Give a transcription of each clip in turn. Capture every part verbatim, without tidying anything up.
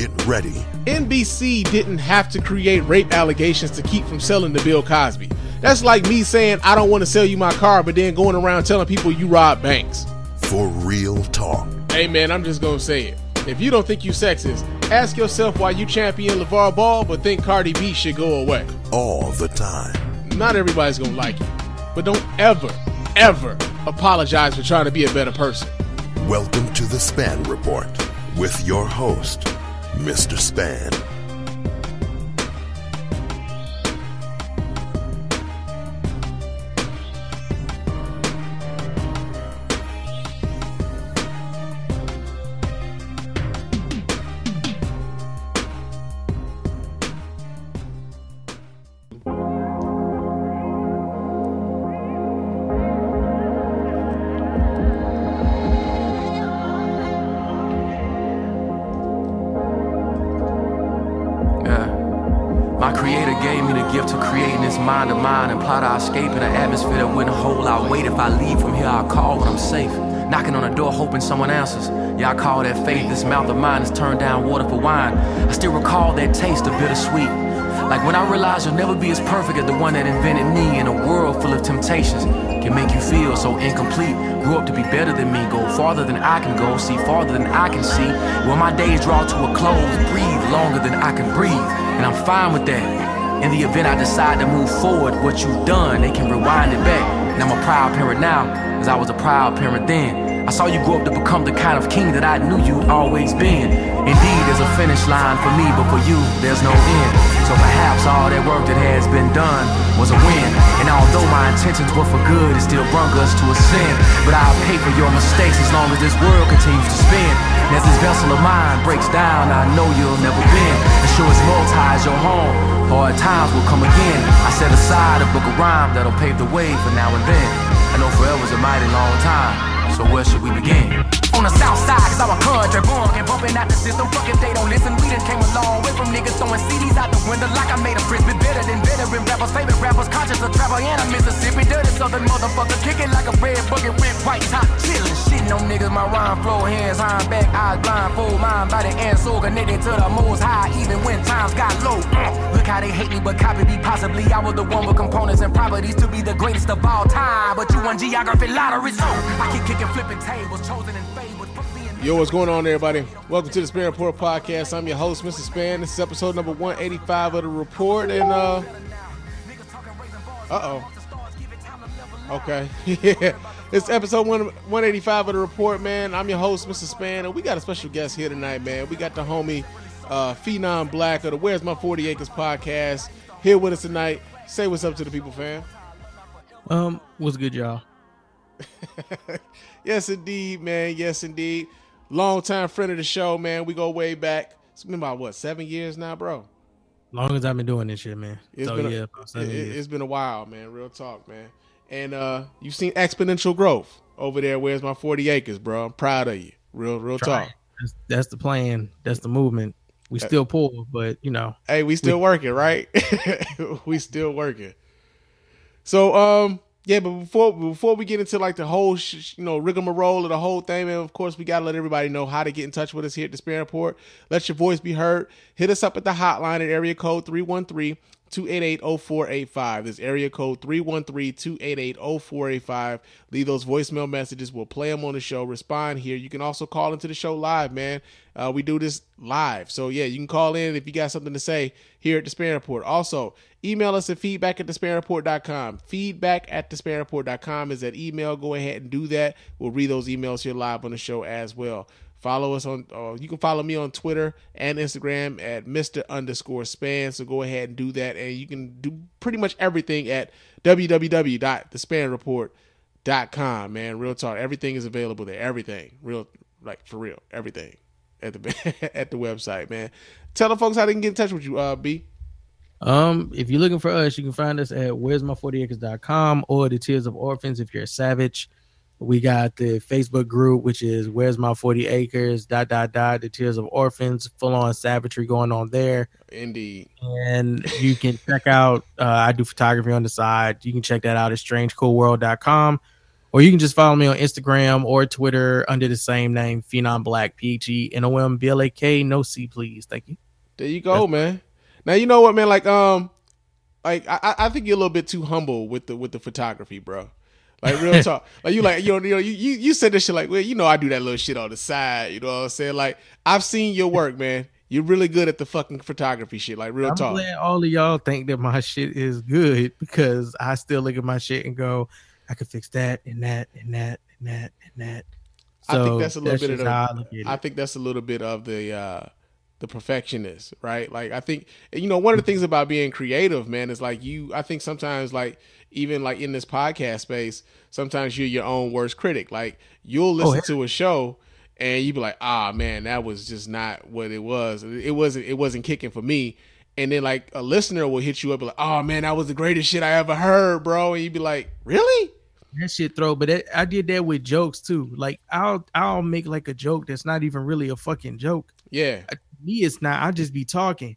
Get ready. N B C didn't have to create rape allegations to keep from selling to Bill Cosby. That's like me saying I don't want to sell you my car, but then going around telling people you rob banks. For real talk. Hey man, I'm just gonna say it. If you don't think you sexist, ask yourself why you champion LeVar Ball but think Cardi B should go away. All the time. Not everybody's gonna like you, but don't ever, ever apologize for trying to be a better person. Welcome to the Span Report with your host, Mister Span. Mind to mind and plot our escape in an atmosphere that wouldn't hold our weight. If I leave from here, I'll call when I'm safe. Knocking on the door, hoping someone answers. Yeah, I call that faith. This mouth of mine has turned down water for wine. I still recall that taste of bittersweet. Like when I realized you'll never be as perfect as the one that invented me. In a world full of temptations can make you feel so incomplete. Grew up to be better than me, go farther than I can go, see farther than I can see. When my days draw to a close, breathe longer than I can breathe. And I'm fine with that. In the event I decide to move forward, what you've done, they can rewind it back. And I'm a proud parent now, as I was a proud parent then. I saw you grow up to become the kind of king that I knew you'd always been. Indeed, there's a finish line for me, but for you, there's no end. So perhaps all that work that has been done was a win. And although my intentions were for good, it still brung us to a sin. But I'll pay for your mistakes as long as this world continues to spin. And as this vessel of mine breaks down, I know you'll never bend. And sure as multi is your home, hard times will come again. I set aside a book of rhyme that'll pave the way for now and then. I know forever's a mighty long time, so where should we begin? On the south side, cause I'm a country born and bumping out the system. Fuck if they don't listen, we done came a long way from niggas throwing C Ds out the window like I made a frisbee. Better than veteran rappers, favorite rappers, conscious of travel and a Mississippi. Dirty southern motherfucker, kicking like a red bucket, red, white top, chillin'. Shitting on niggas, my rhyme flow, hands high back, eyes blindfold, mind, body, and soul connected to the most high, even when times got low. Uh, look how they hate me, but copy me possibly. I was the one with components and properties to be the greatest of all time. But you won geography lottery, so I keep kicking, flipping tables, chosen and favored. Yo, what's going on, everybody? Welcome to the Span Report podcast. I'm your host, Mister Span. This is episode number one eighty-five of the report, and uh, uh oh, okay, yeah, it's episode one eighty-five of the report, man. I'm your host, Mister Span, and we got a special guest here tonight, man. We got the homie uh, Phenom Black of the Where's My forty Acres podcast here with us tonight. Say what's up to the people, fam. Um, what's good, y'all? Yes, indeed, man. Yes, indeed. Long time friend of the show, man. We go way back. It's been about what, seven years now, bro? Long as I've been doing this shit, man. It's so been a, yeah, about seven it, years. It's been a while, man. Real talk, man. And uh, you've seen exponential growth over there. Where's my forty acres, bro? I'm proud of you. Real, real Try. talk. That's, that's the plan. That's the movement. We still poor, but you know. Hey, we still we, working, right? we still working. So, um. Yeah, but before before we get into like the whole sh- you know rigmarole of the whole thing, man, of course we gotta let everybody know how to get in touch with us here at the Span Report. Let your voice be heard. Hit us up at the hotline at area code three one three, two eight eight, zero four eight five. This area code three one three, two eight eight, zero four eight five. Leave those voicemail messages. We'll play them on the show. Respond here. You can also call into the show live, man. Uh, we do this live. So, yeah, you can call in if you got something to say here at the Span Report. Also, email us at feedback at the span report dot com. Feedback at the span report dot com is that email. Go ahead and do that. We'll read those emails here live on the show as well. Follow us on, uh, you can follow me on Twitter and Instagram at Mister underscore Span. So go ahead and do that. And you can do pretty much everything at w w w dot the span report dot com, man. Real talk. Everything is available there. Everything. Real, like for real. Everything at the at the website, man. Tell the folks how they can get in touch with you, uh, B. Um, if you're looking for us, you can find us at where's my forty acres dot com or the Tears of Orphans if you're a savage. We got the Facebook group, which is Where's My forty Acres, dot, dot, dot, the Tears of Orphans, full-on savagery going on there. Indeed. And you can check out, uh, I do photography on the side. You can check that out at strange cool world dot com. Or you can just follow me on Instagram or Twitter under the same name, Phenom Black, P H E N O M B L A K, no C, please. Thank you. There you go, That's man. Now you know what, man. Like, um, like I, I think you're a little bit too humble with the with the photography, bro. Like real talk. Like you like you know, you know you you you said this shit like, well, you know, I do that little shit on the side. You know what I'm saying? Like I've seen your work, man. You're really good at the fucking photography shit. Like real I'm talk. glad all of y'all think that my shit is good because I still look at my shit and go, I could fix that and that and that and that and that. So I think that's a little that's bit of the, how I look at it. I think that's a little bit of the uh the perfectionist, right? Like I think you know one of the things about being creative, man, is like you I think sometimes like even like in this podcast space, sometimes you're your own worst critic. Like you'll listen oh, to a show and you be like, ah man, that was just not what it was. It wasn't it wasn't kicking for me. And then like a listener will hit you up and like, oh man, that was the greatest shit I ever heard, bro. And you'd be like, really? That shit throw, but that, I did that with jokes too. Like I'll I'll make like a joke that's not even really a fucking joke. Yeah, I, me it's not. I just be talking,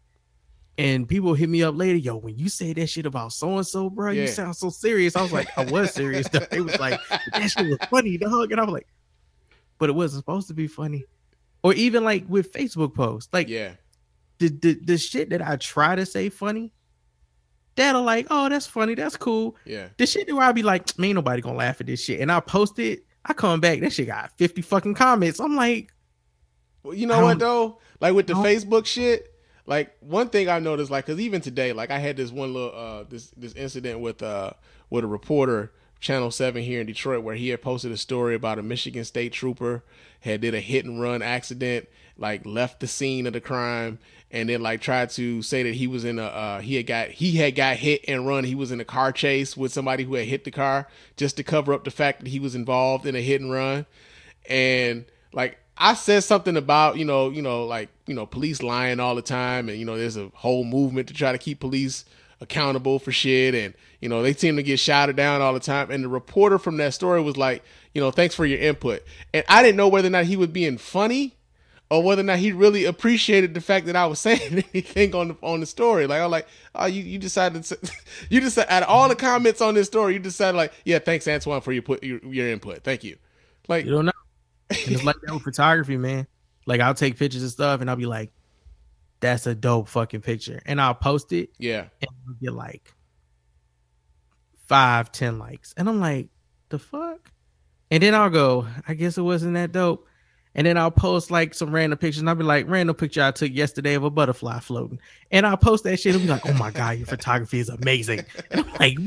and people hit me up later. Yo, when you say that shit about so and so, bro, yeah. you sound so serious. I was like, I was serious. It was like that shit was funny, dog, and I was like, but it wasn't supposed to be funny. Or even like with Facebook posts, like yeah, the the the shit that I try to say funny. That'll like, oh, that's funny, that's cool. Yeah. The shit where I'll be like, man, ain't nobody gonna laugh at this shit. And I post it, I come back, that shit got fifty fucking comments. I'm like, well, you know what though? Like with the Facebook shit, like one thing I noticed, like, cause even today, like I had this one little uh this this incident with uh with a reporter, Channel seven here in Detroit, where he had posted a story about a Michigan State trooper had did a hit and run accident, like left the scene of the crime. And then like tried to say that he was in a uh, he had got he had got hit and run. He was in a car chase with somebody who had hit the car just to cover up the fact that he was involved in a hit and run. And like I said something about you know you know like you know police lying all the time, and you know there's a whole movement to try to keep police accountable for shit, and you know they seem to get shouted down all the time. And the reporter from that story was like, you know, thanks for your input. And I didn't know whether or not he was being funny, or whether or not he really appreciated the fact that I was saying anything on the on the story. Like I'm like, oh, you you decided to, you decided out of all the comments on this story, you decided like, yeah, thanks Antoine for your put your, your input. Thank you. Like you don't know. It's like that with photography, man. Like I'll take pictures and stuff, and I'll be like, that's a dope fucking picture, and I'll post it. Yeah, and I'll get like five, ten likes, and I'm like, the fuck. And then I'll go, I guess it wasn't that dope. And then I'll post like some random pictures, and I'll be like, random picture I took yesterday of a butterfly floating. And I'll post that shit and be like, oh my God, your photography is amazing. And I'm like,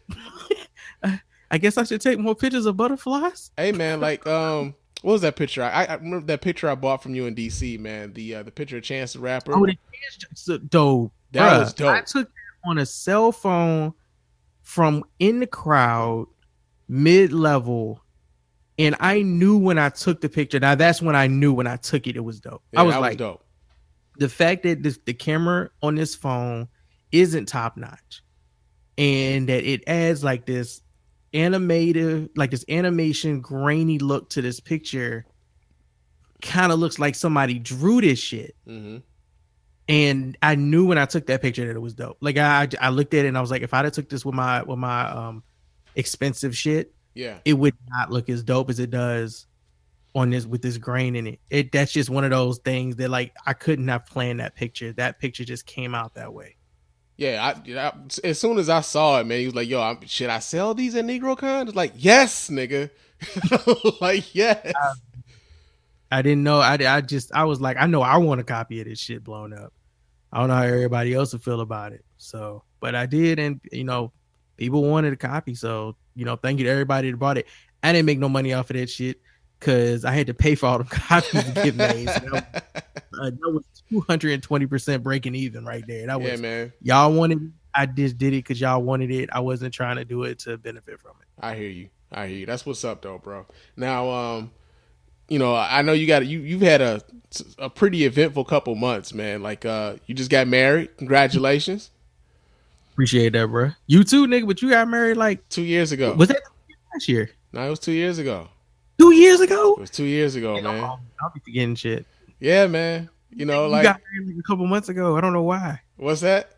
I guess I should take more pictures of butterflies. Hey man, like, um, what was that picture? I, I remember that picture I bought from you in D C, man. The uh, the picture of Chance the Rapper. Oh, the Chance dope. That Bruh, was dope. I took that on a cell phone from in the crowd, mid level. And I knew when I took the picture. Now that's when I knew when I took it, it was dope. Yeah, I was that like, was dope. The fact that this, the camera on this phone isn't top notch, and that it adds like this animative, like this animation, grainy look to this picture, kind of looks like somebody drew this shit. Mm-hmm. And I knew when I took that picture that it was dope. Like I, I looked at it and I was like, if I'd have took this with my with my um expensive shit. Yeah, it would not look as dope as it does on this with this grain in it. It that's just one of those things that like I couldn't have planned that picture. That picture just came out that way. Yeah, I, I as soon as I saw it, man, he was like, "Yo, I'm, should I sell these at NegroCon?" It's like, "Yes, nigga." Like, yes. I, I didn't know. I I just I was like, I know I want a copy of this shit blown up. I don't know how everybody else would feel about it. So, but I did, and you know, people wanted a copy, so. You know, thank you to everybody that bought it. I didn't make no money off of that shit because I had to pay for all the copies to get made. So that, uh, that was two hundred twenty percent breaking even right there. That was, yeah, man. Y'all wanted it. I just did it because y'all wanted it. I wasn't trying to do it to benefit from it. I hear you. I hear you. That's what's up, though, bro. Now, um, you know, I know you got you. You've had a a pretty eventful couple months, man. Like, uh, you just got married. Congratulations. Appreciate that, bro. You too, nigga. But you got married like two years ago. Was that last year? No, it was two years ago. Two years ago? It was two years ago, yeah, man. I'll, I'll be forgetting shit. Yeah, man. You know, you like got married like a couple months ago. I don't know why. What's that?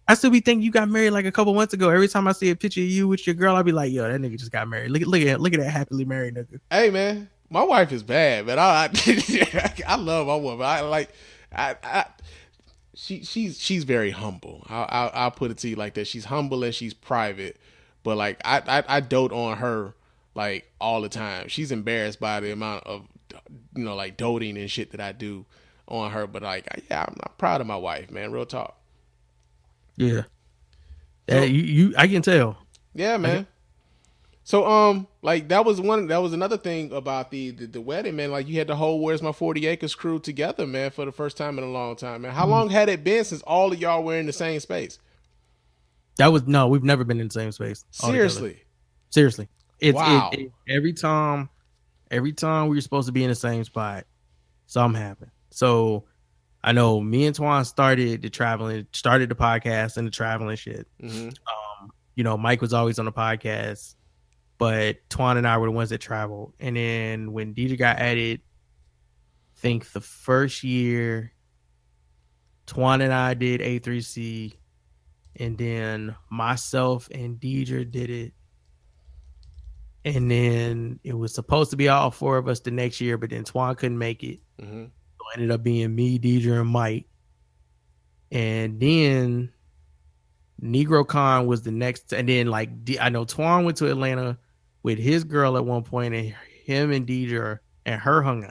I still be thinking you got married like a couple months ago. Every time I see a picture of you with your girl, I'll be like, yo, that nigga just got married. Look at look at look at that happily married nigga. Hey man, my wife is bad, but I I, I love my woman. I like I, I she she's she's very humble. I, I I'll put it to you like that. She's humble and she's private, but like I, I I dote on her like all the time. She's embarrassed by the amount of you know like doting and shit that I do on her. But like yeah, I'm, I'm proud of my wife, man. Real talk. Yeah, so, uh, you, you I can tell. Yeah, man. Okay. So um, like that was one. That was another thing about the, the the wedding, man. Like you had the whole "Where's My forty Acres" crew together, man, for the first time in a long time, man. How mm-hmm. long had it been since all of y'all were in the same space? That was no, we've never been in the same space. Seriously, altogether. Seriously, it's wow. It, it, every time, every time we were supposed to be in the same spot, something happened. So. I know me and Twan started the traveling, started the podcast and the traveling shit. Mm-hmm. Um, you know, Mike was always on the podcast, but Twan and I were the ones that traveled. And then when Deidre got added, I think the first year, Twan and I did A three C, and then myself and Deidre did it. And then it was supposed to be all four of us the next year, but then Twan couldn't make it. Mm-hmm. Ended up being me, Deidre, and Mike. And then NegroCon was the next. And then, like, I know Twan went to Atlanta with his girl at one point, and him and Deidre and her hung out.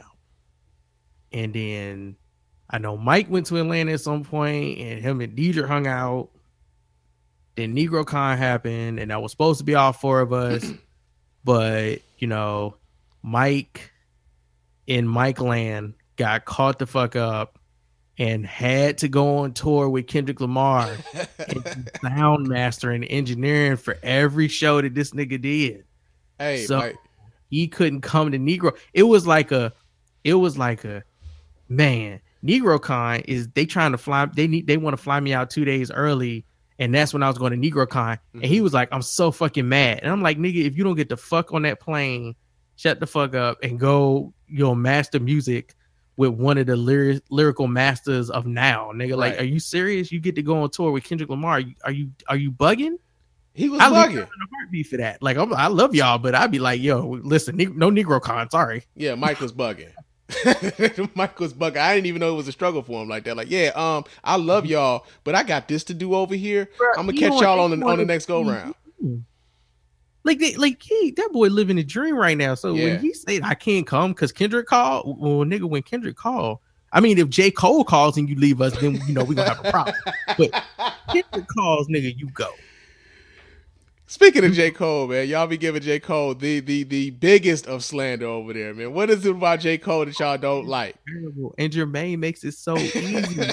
And then I know Mike went to Atlanta at some point, and him and Deidre hung out. Then NegroCon happened, and that was supposed to be all four of us. But, you know, Mike in Mike Land got caught the fuck up and had to go on tour with Kendrick Lamar and sound master and engineering for every show that this nigga did. Hey, so Mike. He couldn't come to Negro. It was like a, it was like a, man, NegroCon is they trying to fly. They need, they want to fly me out two days early. And that's when I was going to NegroCon. Mm-hmm. And he was like, I'm so fucking mad. And I'm like, nigga, if you don't get the fuck on that plane, shut the fuck up and go, you know, master music with one of the lyric, lyrical masters of now, nigga. Right. Like, are you serious? You get to go on tour with Kendrick Lamar. Are you are you, are you bugging? He was I bugging. In a heartbeat for that. Like, I'm, I love y'all, but I'd be like, yo, listen, no NegroCon. Sorry. Yeah, Mike was bugging. Mike was bugging. I didn't even know it was a struggle for him like that. Like, yeah, um, I love y'all, but I got this to do over here. Bro, I'm gonna catch y'all on the on the next go round. Like, they, like he, that boy living a dream right now. So yeah. When he said I can't come because Kendrick called, well, nigga, when Kendrick called, I mean, if J. Cole calls and you leave us, then you know we're gonna have a problem. But Kendrick calls, nigga, you go. Speaking of J. Cole, man, y'all be giving J. Cole the the the biggest of slander over there, man. What is it about J. Cole that y'all don't like? And Jermaine makes it so easy.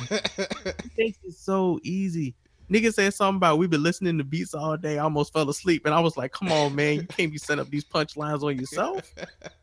He makes it so easy. Nigga said something about we've been listening to beats all day. I almost fell asleep, and I was like, "Come on, man, you can't be setting up these punchlines on yourself."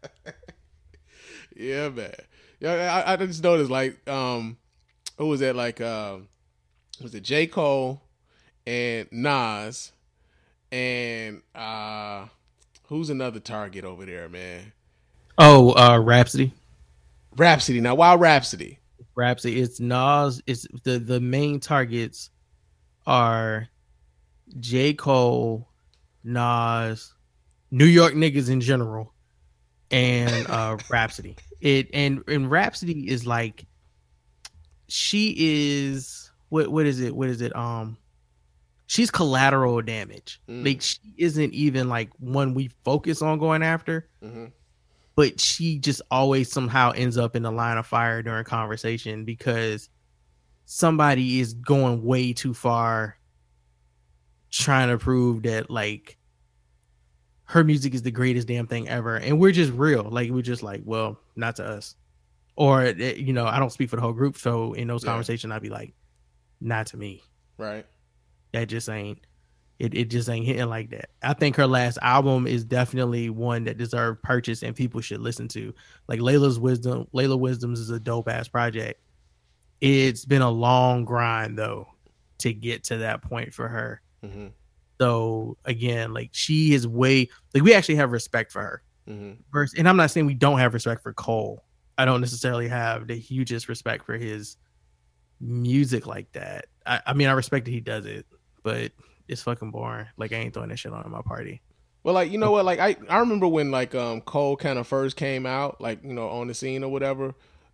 Yeah, man. Yeah, I, I just noticed like, um, who was that? Like, um, was it J. Cole and Nas, and uh, who's another target over there, man? Oh, uh, Rhapsody. Rhapsody. Now, why Rhapsody? Rhapsody. It's Nas. It's the the main targets are J. Cole, Nas, New York niggas in general, and uh, Rhapsody. It and and Rhapsody is like, she is what what is it? What is it? Um, she's collateral damage. Mm. Like she isn't even like one we focus on going after, mm-hmm. but she just always somehow ends up in the line of fire during conversation because somebody is going way too far trying to prove that like her music is the greatest damn thing ever. And we're just real. Like, we're just like, well, not to us. Or, you know, I don't speak for the whole group. So in those yeah. conversations, I'd be like, not to me. Right. That just ain't, it, it just ain't hitting like that. I think her last album is definitely one that deserved purchase and people should listen to. Like Layla's Wisdom, Layla Wisdoms is a dope ass project. It's been a long grind though to get to that point for her. Mm-hmm. So again, like she is way like we actually have respect for her. Mm-hmm. First, and I'm not saying we don't have respect for Cole. I don't necessarily have the hugest respect for his music like that. I, I mean, I respect that he does it, but it's fucking boring. Like, I ain't throwing that shit on at my party. Well, like, you know what? Like, I, I remember when, like, um, Cole kind of first came out, like, you know, on the scene or whatever.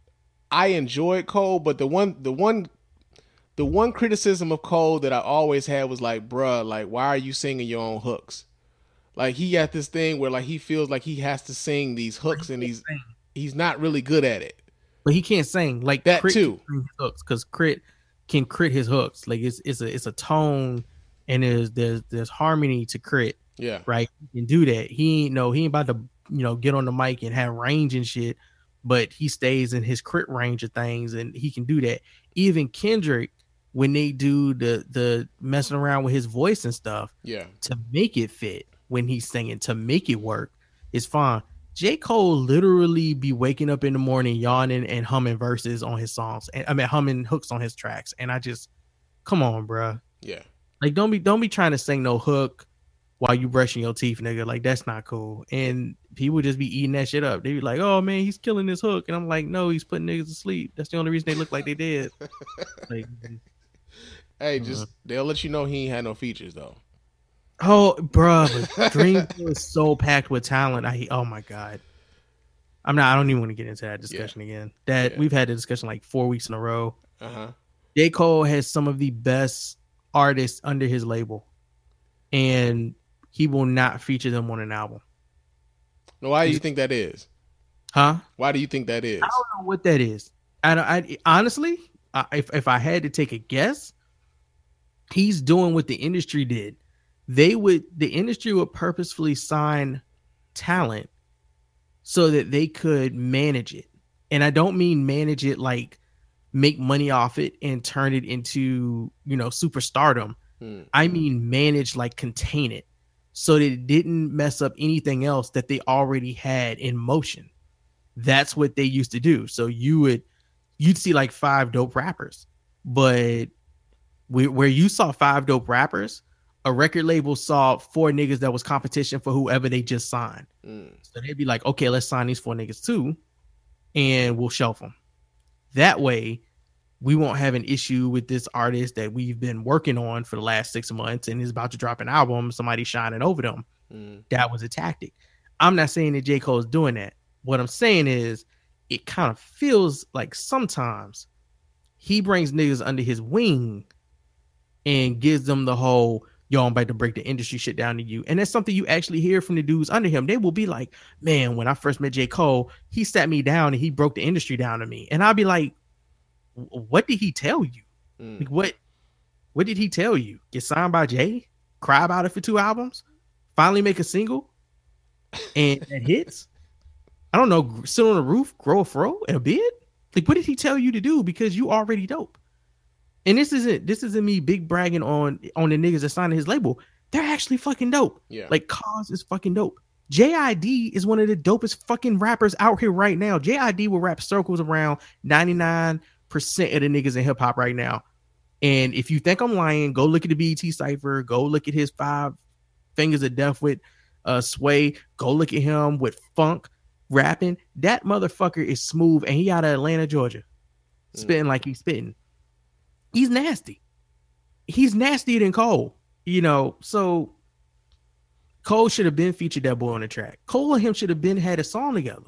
I enjoyed Cole, but the one, the one, the one criticism of Cole that I always had was like, bruh, like, why are you singing your own hooks? Like, he got this thing where, like, he feels like he has to sing these hooks, and he's he's not really good at it. But he can't sing like that Crit too. Hooks, because Crit can crit his hooks. Like, it's it's a it's a tone, and there's there's there's harmony to Crit. Yeah, right. He can do that. He ain't no he ain't about to you know get on the mic and have range and shit, but he stays in his Crit range of things, and he can do that. Even Kendrick, when they do the the messing around with his voice and stuff, yeah, to make it fit when he's singing, to make it work, it's fine. J. Cole literally be waking up in the morning yawning and humming verses on his songs, and I mean humming hooks on his tracks, and I just come on, bro. Yeah, like don't be don't be trying to sing no hook while you brushing your teeth, nigga. Like, that's not cool. And people just be eating that shit up. They be like, oh man, he's killing this hook, and I'm like, no, he's putting niggas to sleep. That's the only reason they look like they did. Like, hey, just uh, they'll let you know he ain't had no features though. Oh, bro, Dreamville is so packed with talent. I oh my god, I'm not. I don't even want to get into that discussion yeah. again. That yeah. we've had the discussion like four weeks in a row. Uh huh. J. Cole has some of the best artists under his label, and he will not feature them on an album. No, why do you think that is? Huh? Why do you think that is? I don't know what that is. I, don't, I honestly, I, if if I had to take a guess, he's doing what the industry did. They would, the industry would purposefully sign talent so that they could manage it. And I don't mean manage it like make money off it and turn it into, you know, superstardom. Hmm. I mean manage, like contain it so that it didn't mess up anything else that they already had in motion. That's what they used to do. So you would, you'd see like five dope rappers, but we, where you saw five dope rappers, a record label saw four niggas that was competition for whoever they just signed. Mm. So they'd be like, okay, let's sign these four niggas too, and we'll shelf them. That way, we won't have an issue with this artist that we've been working on for the last six months and is about to drop an album, somebody shining over them. Mm. That was a tactic. I'm not saying that J. Cole is doing that. What I'm saying is it kind of feels like sometimes he brings niggas under his wing and gives them the whole, yo, I'm about to break the industry shit down to you. And that's something you actually hear from the dudes under him. They will be like, man, when I first met J. Cole, he sat me down and he broke the industry down to me. And I'll be like, what did he tell you? Mm. Like, what what did he tell you? Get signed by Jay? Cry about it for two albums? Finally make a single? And that hits? I don't know, sit on the roof, grow a fro and a beard? Like, what did he tell you to do? Because you already dope. And this isn't this isn't me big bragging on on the niggas that signed his label. They're actually fucking dope. Yeah. Like, Cause is fucking dope. J I D is one of the dopest fucking rappers out here right now. J I D will rap circles around ninety-nine percent of the niggas in hip hop right now. And if you think I'm lying, go look at the B E T Cypher. Go look at his Five Fingers of Death with uh, Sway. Go look at him with Funk rapping. That motherfucker is smooth, and he out of Atlanta, Georgia, spitting mm. like he's spitting. He's nasty. He's nastier than Cole, you know. So Cole should have been featured that boy on the track. Cole and him should have been had a song together.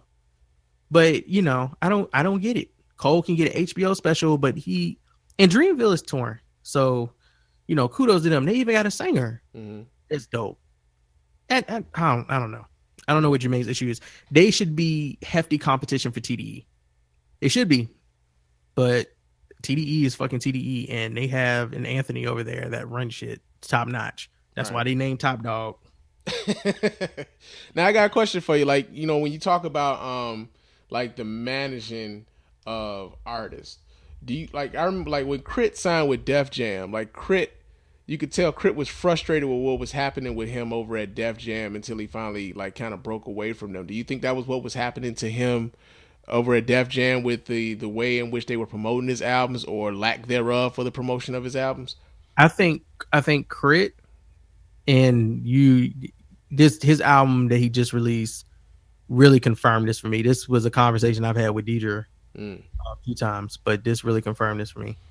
But you know, I don't, I don't get it. Cole can get an H B O special, but he and Dreamville is torn. So, you know, kudos to them. They even got a singer. Mm-hmm. It's dope. And, and I don't, I don't know. I don't know what Jermaine's issue is. They should be hefty competition for T D E. They should be, but T D E is fucking T D E, and they have an Anthony over there that runs shit top notch. That's right. Why they named Top Dog. Now I got a question for you. Like, you know, when you talk about um like the managing of artists, do you like? I remember like when Crit signed with Def Jam. Like Crit, you could tell Crit was frustrated with what was happening with him over at Def Jam until he finally like kind of broke away from them. Do you think that was what was happening to him over at Def Jam with the the way in which they were promoting his albums or lack thereof for the promotion of his albums? I think I think Crit and you this his album that he just released really confirmed this for me. This was a conversation I've had with Deidre mm. a few times, but this really confirmed this for me.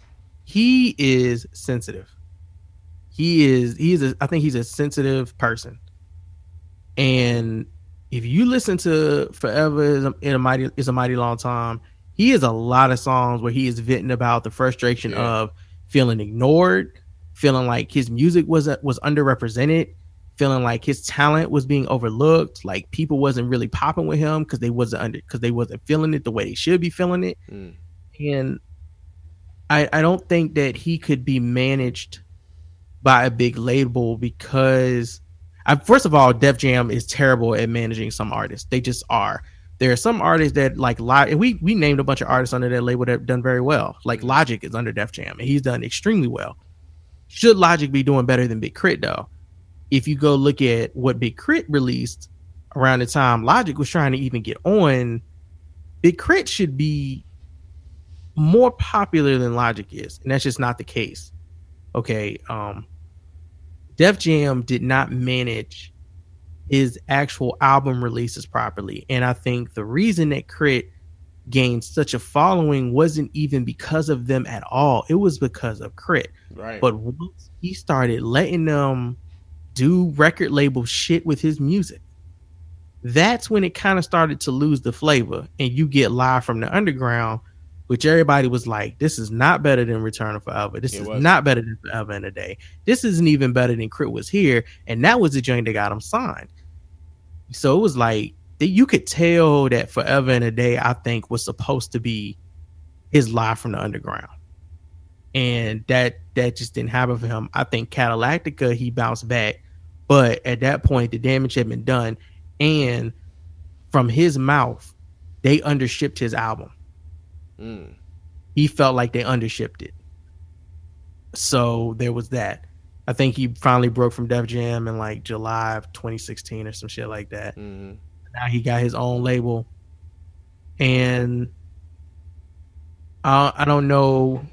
he is sensitive. He is he is a, I think he's a sensitive person. And if you listen to Forever is a, in a mighty is a mighty long time, he has a lot of songs where he is venting about the frustration yeah. of feeling ignored, feeling like his music was was underrepresented, feeling like his talent was being overlooked, like people wasn't really popping with him because they wasn't under because they wasn't feeling it the way they should be feeling it. Mm. And I I don't think that he could be managed by a big label because I, first of all, Def Jam is terrible at managing some artists. They just are. There are some artists that like and we we named a bunch of artists under that label that have done very well. Like Logic is under Def Jam and he's done extremely well. Should Logic be doing better than Big Crit though? If you go look at what Big Crit released around the time Logic was trying to even get on, Big Crit should be more popular than Logic is, and that's just not the case. Okay, um, Def Jam did not manage his actual album releases properly, and I think the reason that Crit gained such a following wasn't even because of them at all. It was because of Crit. Right. But once he started letting them do record label shit with his music, that's when it kind of started to lose the flavor, and you get Live from the Underground, which everybody was like, this is not better than Return of Forever. This it is wasn't. not better than Forever in a Day. This isn't even better than Crit Was Here. And that was the joint that got him signed. So it was like, you could tell that Forever in a Day, I think, was supposed to be his Live from the Underground. And that that just didn't happen for him. I think Cadillactica, he bounced back. But at that point, the damage had been done. And from his mouth, they undershipped his album. Mm. He felt like they undershipped it. So there was that. I think he finally broke from Def Jam in like July of twenty sixteen or some shit like that. Mm-hmm. Now he got his own label. And I, I don't know.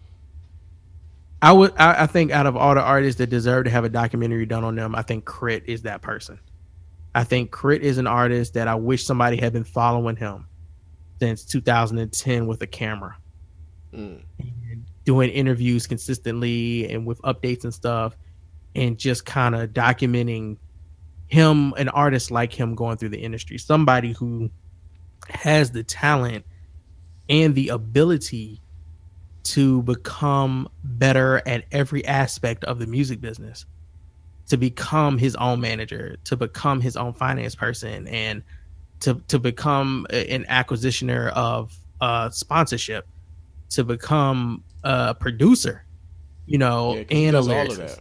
I would. I, I think out of all the artists that deserve to have a documentary done on them, I think Crit is that person. I think Crit is an artist that I wish somebody had been following him since two thousand ten with a camera, mm. and doing interviews consistently and with updates and stuff, and just kind of documenting him, an artist like him going through the industry, somebody who has the talent and the ability to become better at every aspect of the music business, to become his own manager, to become his own finance person, and to to become an acquisitioner of uh, sponsorship, to become a producer, you know, yeah, and a lyricist.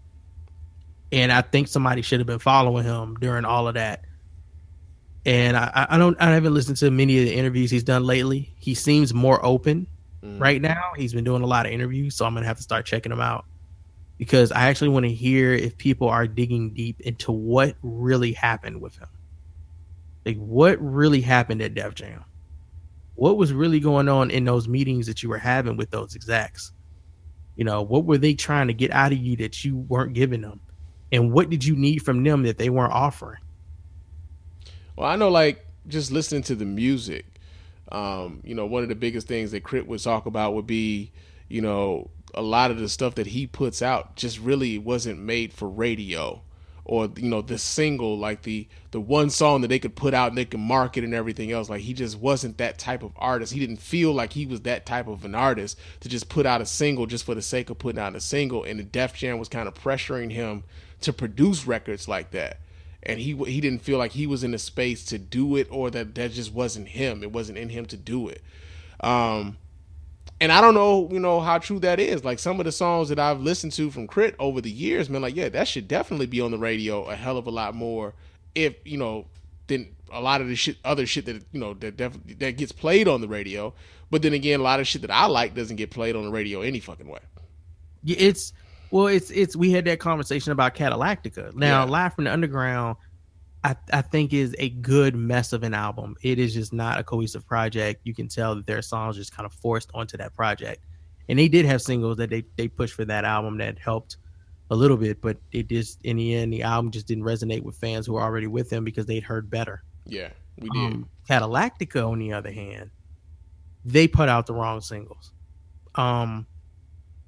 And I think somebody should have been following him during all of that. And I, I don't, I haven't listened to many of the interviews he's done lately. He seems more open mm. right now. He's been doing a lot of interviews, so I'm gonna have to start checking him out, because I actually want to hear if people are digging deep into what really happened with him. Like, what really happened at Def Jam? What was really going on in those meetings that you were having with those execs? You know, what were they trying to get out of you that you weren't giving them? And what did you need from them that they weren't offering? Well, I know, like, just listening to the music, um, you know, one of the biggest things that Crit would talk about would be, you know, a lot of the stuff that he puts out just really wasn't made for radio, or, you know, the single, like the the one song that they could put out and they could market and everything else. Like, he just wasn't that type of artist. He didn't feel like he was that type of an artist to just put out a single just for the sake of putting out a single. And the Def Jam was kind of pressuring him to produce records like that. And he he didn't feel like he was in a space to do it, or that that just wasn't him. It wasn't in him to do it. Um, and I don't know, you know, how true that is. Like, some of the songs that I've listened to from Crit over the years, man, like, yeah, that should definitely be on the radio a hell of a lot more, if, you know, than a lot of the shit, other shit that, you know, that definitely that gets played on the radio. But then again, a lot of shit that I like doesn't get played on the radio any fucking way. Yeah, it's well, it's it's we had that conversation about Cadillactica. Now, yeah. Live from the Underground, I, I think is a good mess of an album. It is just not a cohesive project. You can tell that their songs just kind of forced onto that project. And they did have singles that they, they pushed for that album that helped a little bit, but it just, in the end, the album just didn't resonate with fans who were already with them because they'd heard better. Yeah, we did. Um, Cadillactica, on the other hand, they put out the wrong singles. Um,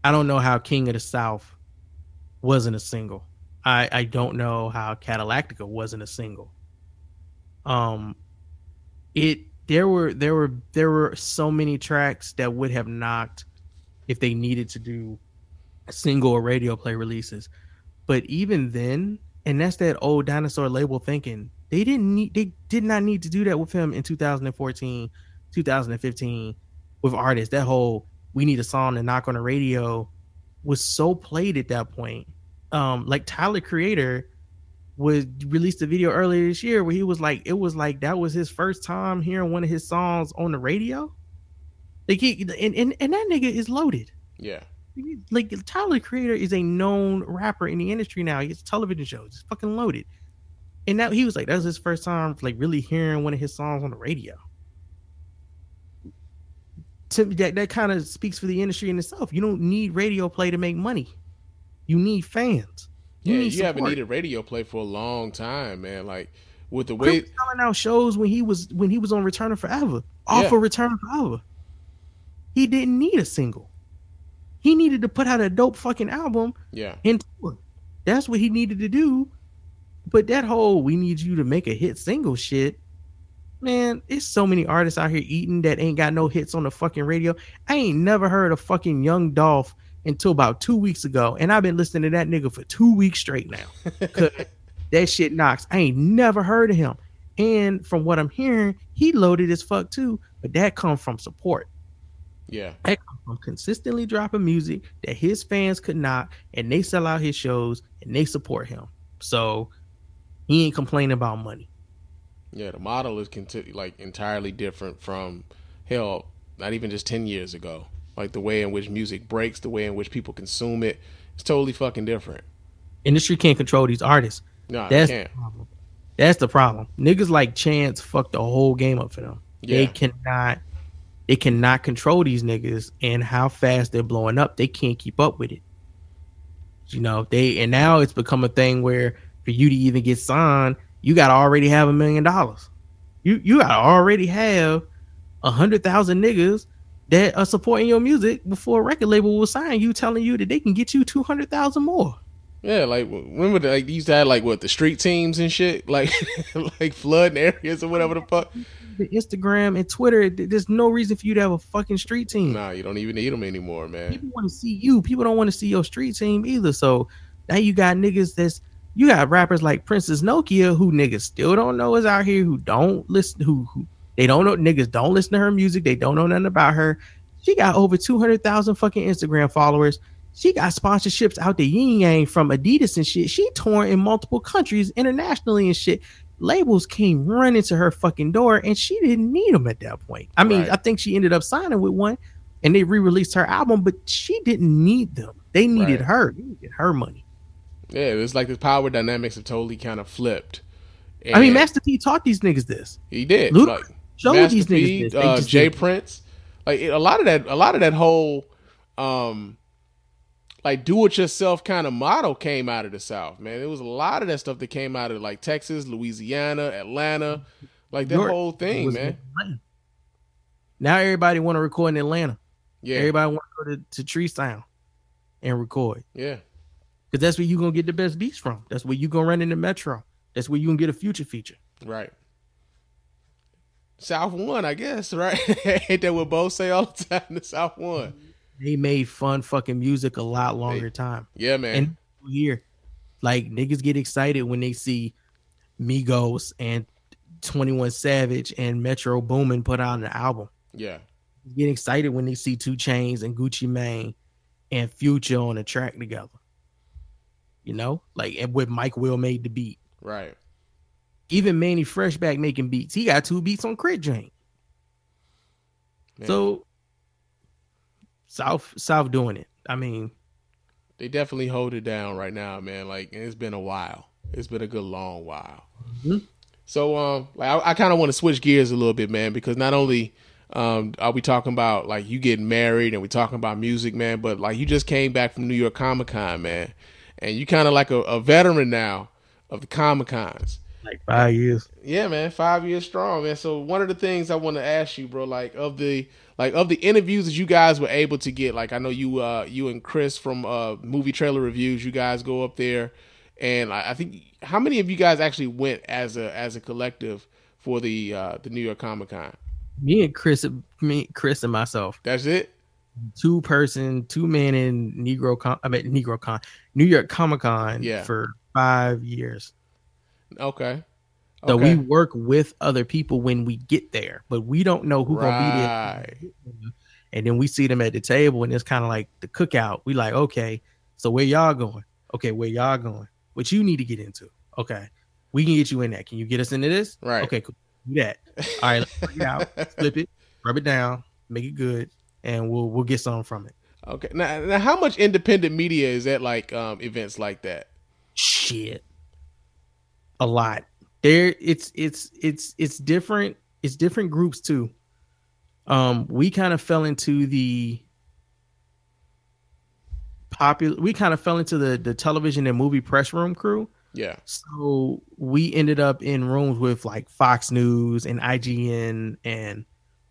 I don't know how King of the South wasn't a single. I, I don't know how Cadillactica wasn't a single. Um, it there were there were there were so many tracks that would have knocked if they needed to do single or radio play releases. But even then, and that's that old dinosaur label thinking, they didn't need they did not need to do that with him in two thousand fourteen, two thousand fifteen with artists. That whole we need a song to knock on the radio was so played at that point. Um, like Tyler Creator was released a video earlier this year where he was like, it was like that was his first time hearing one of his songs on the radio. Like he and, and, and that nigga is loaded. Yeah. Like Tyler Creator is a known rapper in the industry now. He gets television shows. He's fucking loaded. And now he was like, that was his first time like really hearing one of his songs on the radio. To, that that kind of speaks for the industry in itself. You don't need radio play to make money. You need fans. You yeah, need you haven't needed radio play for a long time, man. Like with the way Chris was selling out shows when he was when he was on Return of Forever, off Yeah. of Return of Forever. He didn't need a single. He needed to put out a dope fucking album yeah, and tour. That's what he needed to do. But that whole we need you to make a hit single shit, man, it's so many artists out here eating that ain't got no hits on the fucking radio. I ain't never heard of fucking Young Dolph until about two weeks ago, and I've been listening to that nigga for two weeks straight now. Cause that shit knocks. I ain't never heard of him. And from what I'm hearing, he loaded as fuck too, but that comes from support. yeah, That comes from consistently dropping music that his fans could not, and they sell out his shows and they support him. So he ain't complaining about money. yeah. The model is conti- like entirely different from hell, not even just ten years ago. Like the way in which music breaks, the way in which people consume it, it's totally fucking different. Industry can't control these artists. No, That's they the can't. problem. That's the problem. Niggas like Chance fucked the whole game up for them. They Yeah. cannot they cannot control these niggas and how fast they're blowing up. They can't keep up with it. You know, they and now it's become a thing where for you to even get signed, you gotta already have a million dollars. You you gotta already have a hundred thousand niggas that are supporting your music before a record label will sign you, telling you that they can get you two hundred thousand more. Yeah, like remember the, like they used to have like what the street teams and shit, like like flooding areas or whatever the fuck. The Instagram and Twitter, th- there's no reason for you to have a fucking street team. Nah, you don't even need them anymore, man. People want to see you. People don't want to see your street team either. So now you got niggas that's you got rappers like Princess Nokia who niggas still don't know is out here, who don't listen, who, who they don't know, niggas don't listen to her music. They don't know nothing about her. She got over two hundred thousand fucking Instagram followers. She got sponsorships out the yin yang from Adidas and shit. She touring in multiple countries internationally and shit. Labels came running to her fucking door and she didn't need them at that point. I mean, Right. I think she ended up signing with one and they re-released her album, but she didn't need them. They needed Right. her. They needed her money. Yeah, it's like the power dynamics have totally kind of flipped. I mean, And Master P taught these niggas this. he did. Luda like showed Master these niggas P, this. They uh, just Jay didn't. Prince, like it- a lot of that, a lot of that whole, um, like do it yourself kind of model came out of the South, man. There was a lot of that stuff that came out of like Texas, Louisiana, Atlanta, like that York whole thing, was man. Atlanta. Now everybody want to record in Atlanta. Yeah, Everybody want to go to, to Tree Sound and record. yeah, Because that's where you're going to get the best beats from. That's where you're going to run in the Metro. That's where you can get a future feature. right. South one, I guess, right? Ain't that what both say all the time? The South one. They made fun fucking music a lot longer They- time. Yeah, man. And here, like niggas get excited when they see Migos and twenty-one Savage and Metro Boomin put out an album. yeah, Get excited when they see Two Chainz and Gucci Mane and Future on a track together. You know, like and with Mike Will made the beat. right. Even Manny Freshback making beats. He got two beats on Crit Joint. Man. So South South doing it. I mean, They definitely hold it down right now, man. Like it's been a while. It's been a good long while. Mhm. So, um, like I, I kind of want to switch gears a little bit, man, because not only um are we talking about like you getting married and we talking about music, man, but like you just came back from New York Comic Con, man, and you kind of like a, a veteran now of the Comic Cons. Like five years. Yeah, man, five years strong, man. So one of the things I want to ask you, bro, like of the like of the interviews that you guys were able to get, like I know you, uh, you and Chris from uh, Movie Trailer Reviews, you guys go up there, and I, I think how many of you guys actually went as a as a collective for the uh, the New York Comic Con? Me and Chris, me, Chris and myself. That's it. Two person, two man in Negro Con. I mean Negro Con, New York Comic Con Yeah. for five years. Okay. So Okay. we work with other people when we get there, but we don't know who gonna be Right. there. And then we see them at the table, and it's kind of like the cookout. We like, okay, so where y'all going? Okay, where y'all going? What you need to get into? Okay, we can get you in that. Can you get us into this? Right. Okay, cool. Do that. All right, let's work it out. Flip it, rub it down, make it good, and we'll we'll get something from it. Okay. Now, now, how much independent media is at like um, events like that? Shit, a lot. There, it's it's it's it's different. It's different groups too. Um, we kind of fell into the popular. We kind of fell into the the television and movie press room crew. Yeah. So we ended up in rooms with like Fox News and I G N and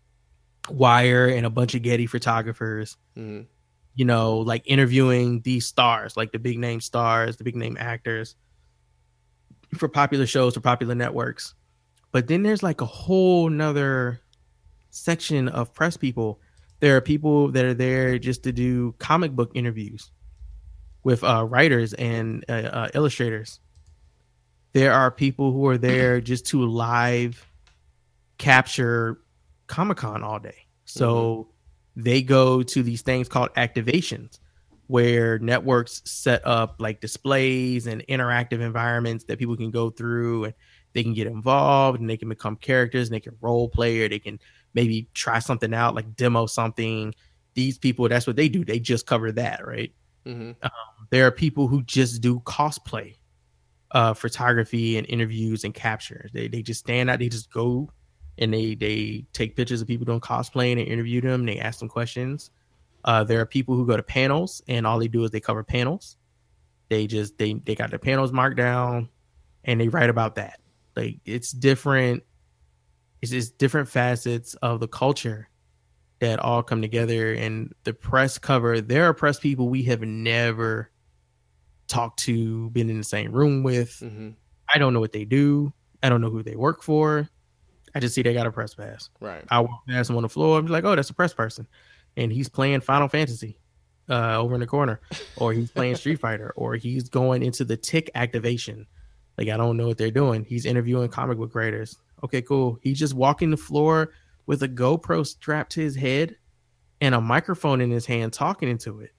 Wire and a bunch of Getty photographers. Mm-hmm. You know, like interviewing these stars, like the big name stars, the big name actors for popular shows, for popular networks. But then there's like a whole nother section of press people. There are people that are there just to do comic book interviews with uh, writers and uh, uh, illustrators. There are people who are there just to live capture Comic-Con all day. So mm-hmm. they go to these things called activations, where networks set up like displays and interactive environments that people can go through, and they can get involved and they can become characters and they can role play, or they can maybe try something out, like demo something. These people, that's what they do. They just cover that, right? Mm-hmm. Um, there are people who just do cosplay, uh, photography and interviews and capture. They they just stand out. They just go and they they take pictures of people doing cosplay and they interview them. And they ask them questions. Uh, there are people who go to panels and all they do is they cover panels. They just they they got their panels marked down and they write about that. Like it's different. It's just different facets of the culture that all come together. And the press cover, there are press people we have never talked to, been in the same room with. Mm-hmm. I don't know what they do. I don't know who they work for. I just see they got a press pass. Right. I walk past them on the floor. I'm like, oh, that's a press person. And he's playing Final Fantasy uh, over in the corner, or he's playing Street Fighter, or he's going into the tick activation. Like, I don't know what they're doing. He's interviewing comic book writers. Okay, cool. He's just walking the floor with a GoPro strapped to his head and a microphone in his hand talking into it.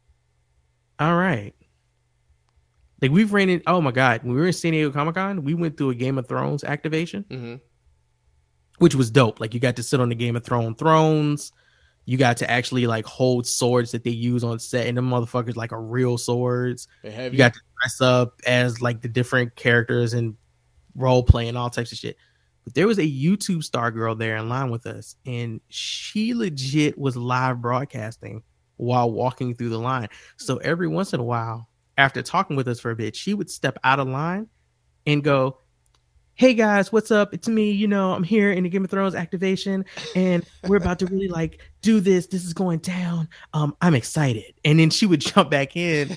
All right. Like, we've ran in, oh my God, when we were in San Diego Comic-Con, we went through a Game of Thrones activation, mm-hmm. which was dope. Like, you got to sit on the Game of Thrones thrones. You got to actually like hold swords that they use on set, and them motherfuckers like are real swords. You got to dress up as like the different characters and role play and all types of shit. But there was a YouTube star girl there in line with us, and she legit was live broadcasting while walking through the line. So every once in a while, after talking with us for a bit, she would step out of line and go, hey guys, what's up? It's me. You know, I'm here in the Game of Thrones activation and we're about to really like do this. This is going down. Um, I'm excited. And then she would jump back in.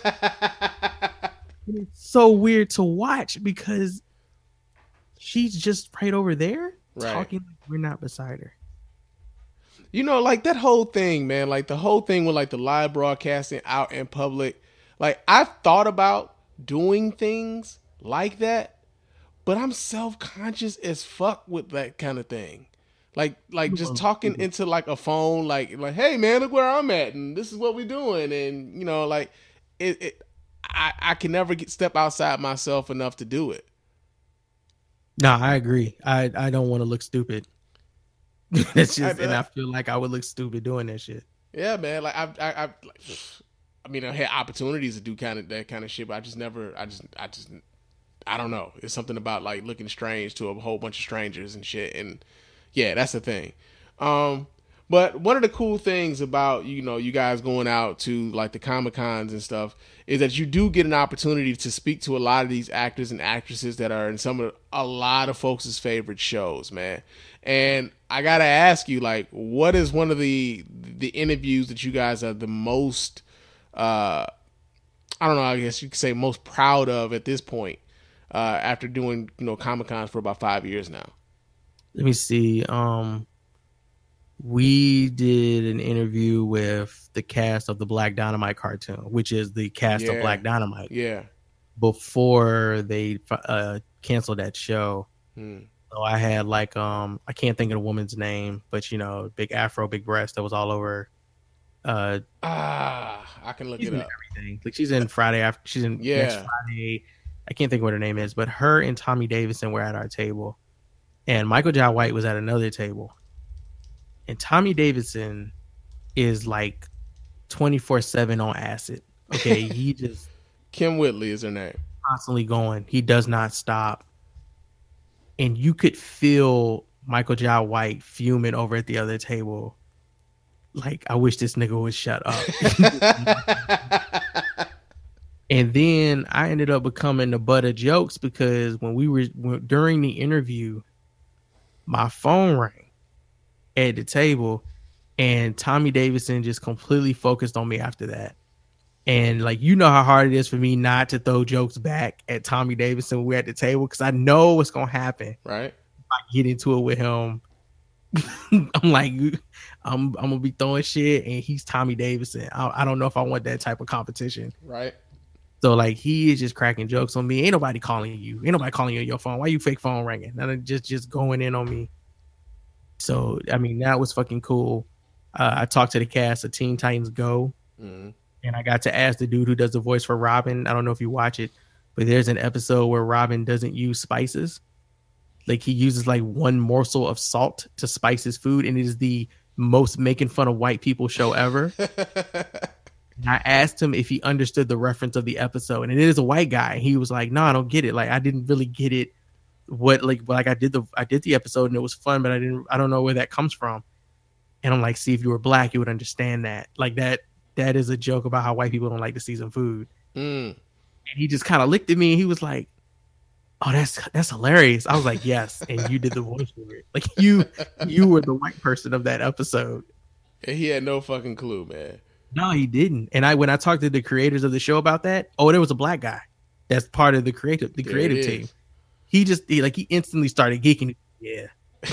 It's so weird to watch because she's just right over there right. talking like we're not beside her. You know, like that whole thing, man, like the whole thing with like the live broadcasting out in public. Like I've thought about doing things like that. But I'm self-conscious as fuck with that kind of thing. Like, like just talking into like a phone, like, like, hey man, look where I'm at, and this is what we're doing, and you know, like, it, it I, I can never get step outside myself enough to do it. No, I agree. I, I don't want to look stupid. It's just, I, and I feel like I would look stupid doing that shit. Yeah, man. Like I, I, I, like, I mean, I had opportunities to do kind of that kind of shit, but I just never, I just, I just. I don't know. It's something about like looking strange to a whole bunch of strangers and shit. And yeah, that's the thing. Um, But one of the cool things about, you know, you guys going out to like the Comic Cons and stuff is that you do get an opportunity to speak to a lot of these actors and actresses that are in some of a lot of folks' favorite shows, man. And I gotta ask you, like, what is one of the the interviews that you guys are the most, uh, I don't know, I guess you could say most proud of at this point, uh, after doing, you know, Comic Cons for about five years now? Let me see. Um, we did an interview with the cast of the Black Dynamite cartoon, which is the cast Yeah. of Black Dynamite. Yeah. Before they uh, canceled that show. Hmm. So I had like, um, I can't think of the woman's name, but you know, big afro, big breast that was all over. Uh, Ah, I can look she's it in up. everything. Like she's in Friday after, she's in Yeah. Next Friday. I can't think of what her name is, but her and Tommy Davidson were at our table, and Michael Jai White was at another table. And Tommy Davidson is like twenty-four seven on acid. Okay, he just Kim Whitley is her name. constantly going. He does not stop. And you could feel Michael Jai White fuming over at the other table. Like, I wish this nigga would shut up. And then I ended up becoming the butt of jokes because when we were when, during the interview, my phone rang at the table, and Tommy Davidson just completely focused on me after that. And like, you know how hard it is for me not to throw jokes back at Tommy Davidson when we're at the table, because I know what's gonna happen. Right. If I get into it with him, I'm like, I'm I'm gonna be throwing shit, and he's Tommy Davidson. I, I don't know if I want that type of competition. Right. So like, he is just cracking jokes on me. Ain't nobody calling you. Ain't nobody calling you on your phone. Why you fake phone ringing? And just just going in on me. So I mean, that was fucking cool. Uh, I talked to the cast of Teen Titans Go, Mm-hmm. and I got to ask the dude who does the voice for Robin. I don't know if you watch it, but there's an episode where Robin doesn't use spices. Like, he uses like one morsel of salt to spice his food, and it is the most making fun of white people show ever. And I asked him if he understood the reference of the episode, and it is a white guy. He was like, "No, I don't get it. Like, I didn't really get it. What like like I did the I did the episode and it was fun, but I didn't. I don't know where that comes from." And I'm like, "See, if you were black, you would understand that. Like that that is a joke about how white people don't like to season food." Mm. And he just kind of looked at me and he was like, "Oh, that's that's hilarious." I was like, "Yes," and you did the voice for it. Like you you were the white person of that episode. And he had no fucking clue, man. No, he didn't. And I when I talked to the creators of the show about that, oh, there was a black guy that's part of the creative the There creative it team. is. He just he, like he instantly started geeking. Yeah,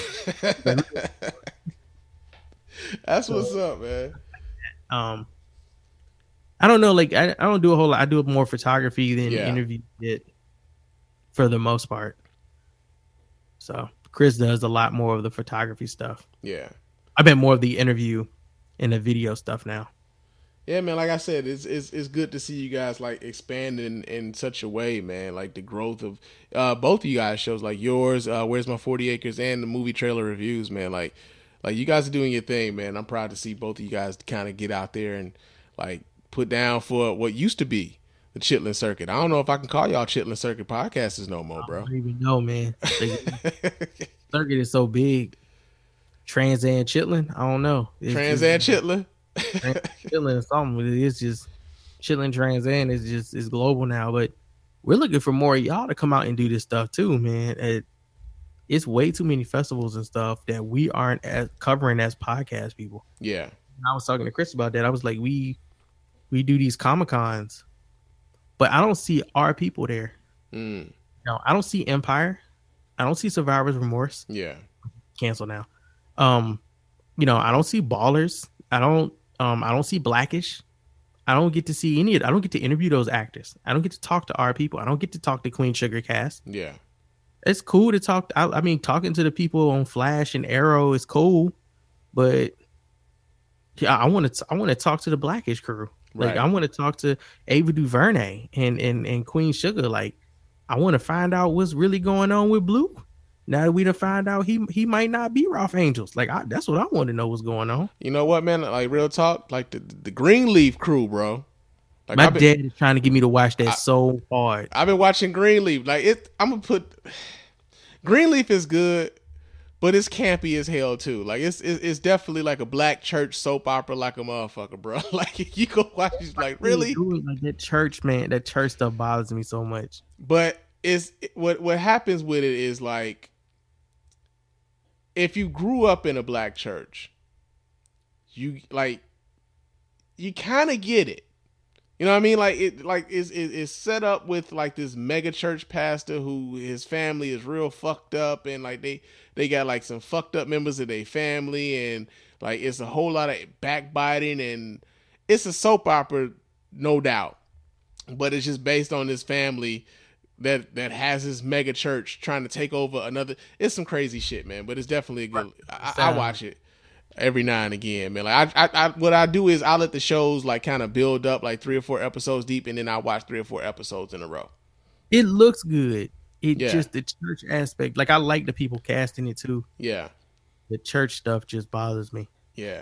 That's what's up, man. um, I don't know. Like I, I don't do a whole lot. I do more photography than Yeah. interview it for the most part. So Chris does a lot more of the photography stuff. Yeah. I bet more of the interview and the video stuff now. Yeah, man, like I said, it's it's it's good to see you guys like expanding in such a way, man. Like the growth of uh both of you guys shows, like yours, uh Where's My forty Acres, and the movie trailer reviews, man. Like like you guys are doing your thing, man. I'm proud to see both of you guys kind of get out there and like put down for what used to be the Chitlin Circuit. I don't know if I can call y'all Chitlin Circuit podcasters no more, I bro. don't even know, man. The circuit is so big. Trans and Chitlin, I don't know. It's Trans just- and Chitlin. Chitlin or something. It's just Chitlin Trans and it's just it's global now. But we're looking for more of y'all to come out and do this stuff too, man. It, it's way too many festivals and stuff that we aren't as covering as podcast people. Yeah. And I was talking to Chris about that. I was like, we we do these Comic Cons, but I don't see our people there. Mm. No, I don't see Empire. I don't see Survivor's Remorse. Yeah. Cancel now. Um, you know, I don't see Ballers. I don't. Um, I don't see Blackish. I don't get to see any of. I don't get to interview those actors. I don't get to talk to our people. I don't get to talk to Queen Sugar Cast. Yeah. It's cool to talk. I, I mean, talking to the people on Flash and Arrow is cool, but yeah, I want to. I want to talk to the Blackish crew. Like Right. I want to talk to Ava DuVernay and and and Queen Sugar. Like I want to find out what's really going on with Blue. Now that we done find out he he might not be Ralph Angels. Like I, that's what I want to know what's going on. You know what, man? Like real talk, like the the Greenleaf crew, bro. Like My I've been, dad is trying to get me to watch that I- so hard. I've been watching Greenleaf. Like it, I'm gonna put Greenleaf is good, but it's campy as hell too. Like it's it's, it's definitely like a black church soap opera, like a motherfucker, bro. Like you go watch, it's like really. Like that church, man. That church stuff bothers me so much. But it's what what happens with it is like, if you grew up in a black church, you like, you kind of get it. You know what I mean? Like it, like it's, it's set up with like this mega church pastor who his family is real fucked up, and like they they got like some fucked up members of their family, and like it's a whole lot of backbiting, and it's a soap opera, no doubt, but it's just based on this family that that has this mega church trying to take over another. It's some crazy shit, man, but it's definitely a good. I, I watch it every now and again, man. Like I, I, I, what I do is I let the shows like kind of build up, like three or four episodes deep, and then I watch three or four episodes in a row. It looks good. It Yeah. just the church aspect. Like I like the people casting it too. Yeah, The church stuff just bothers me. yeah.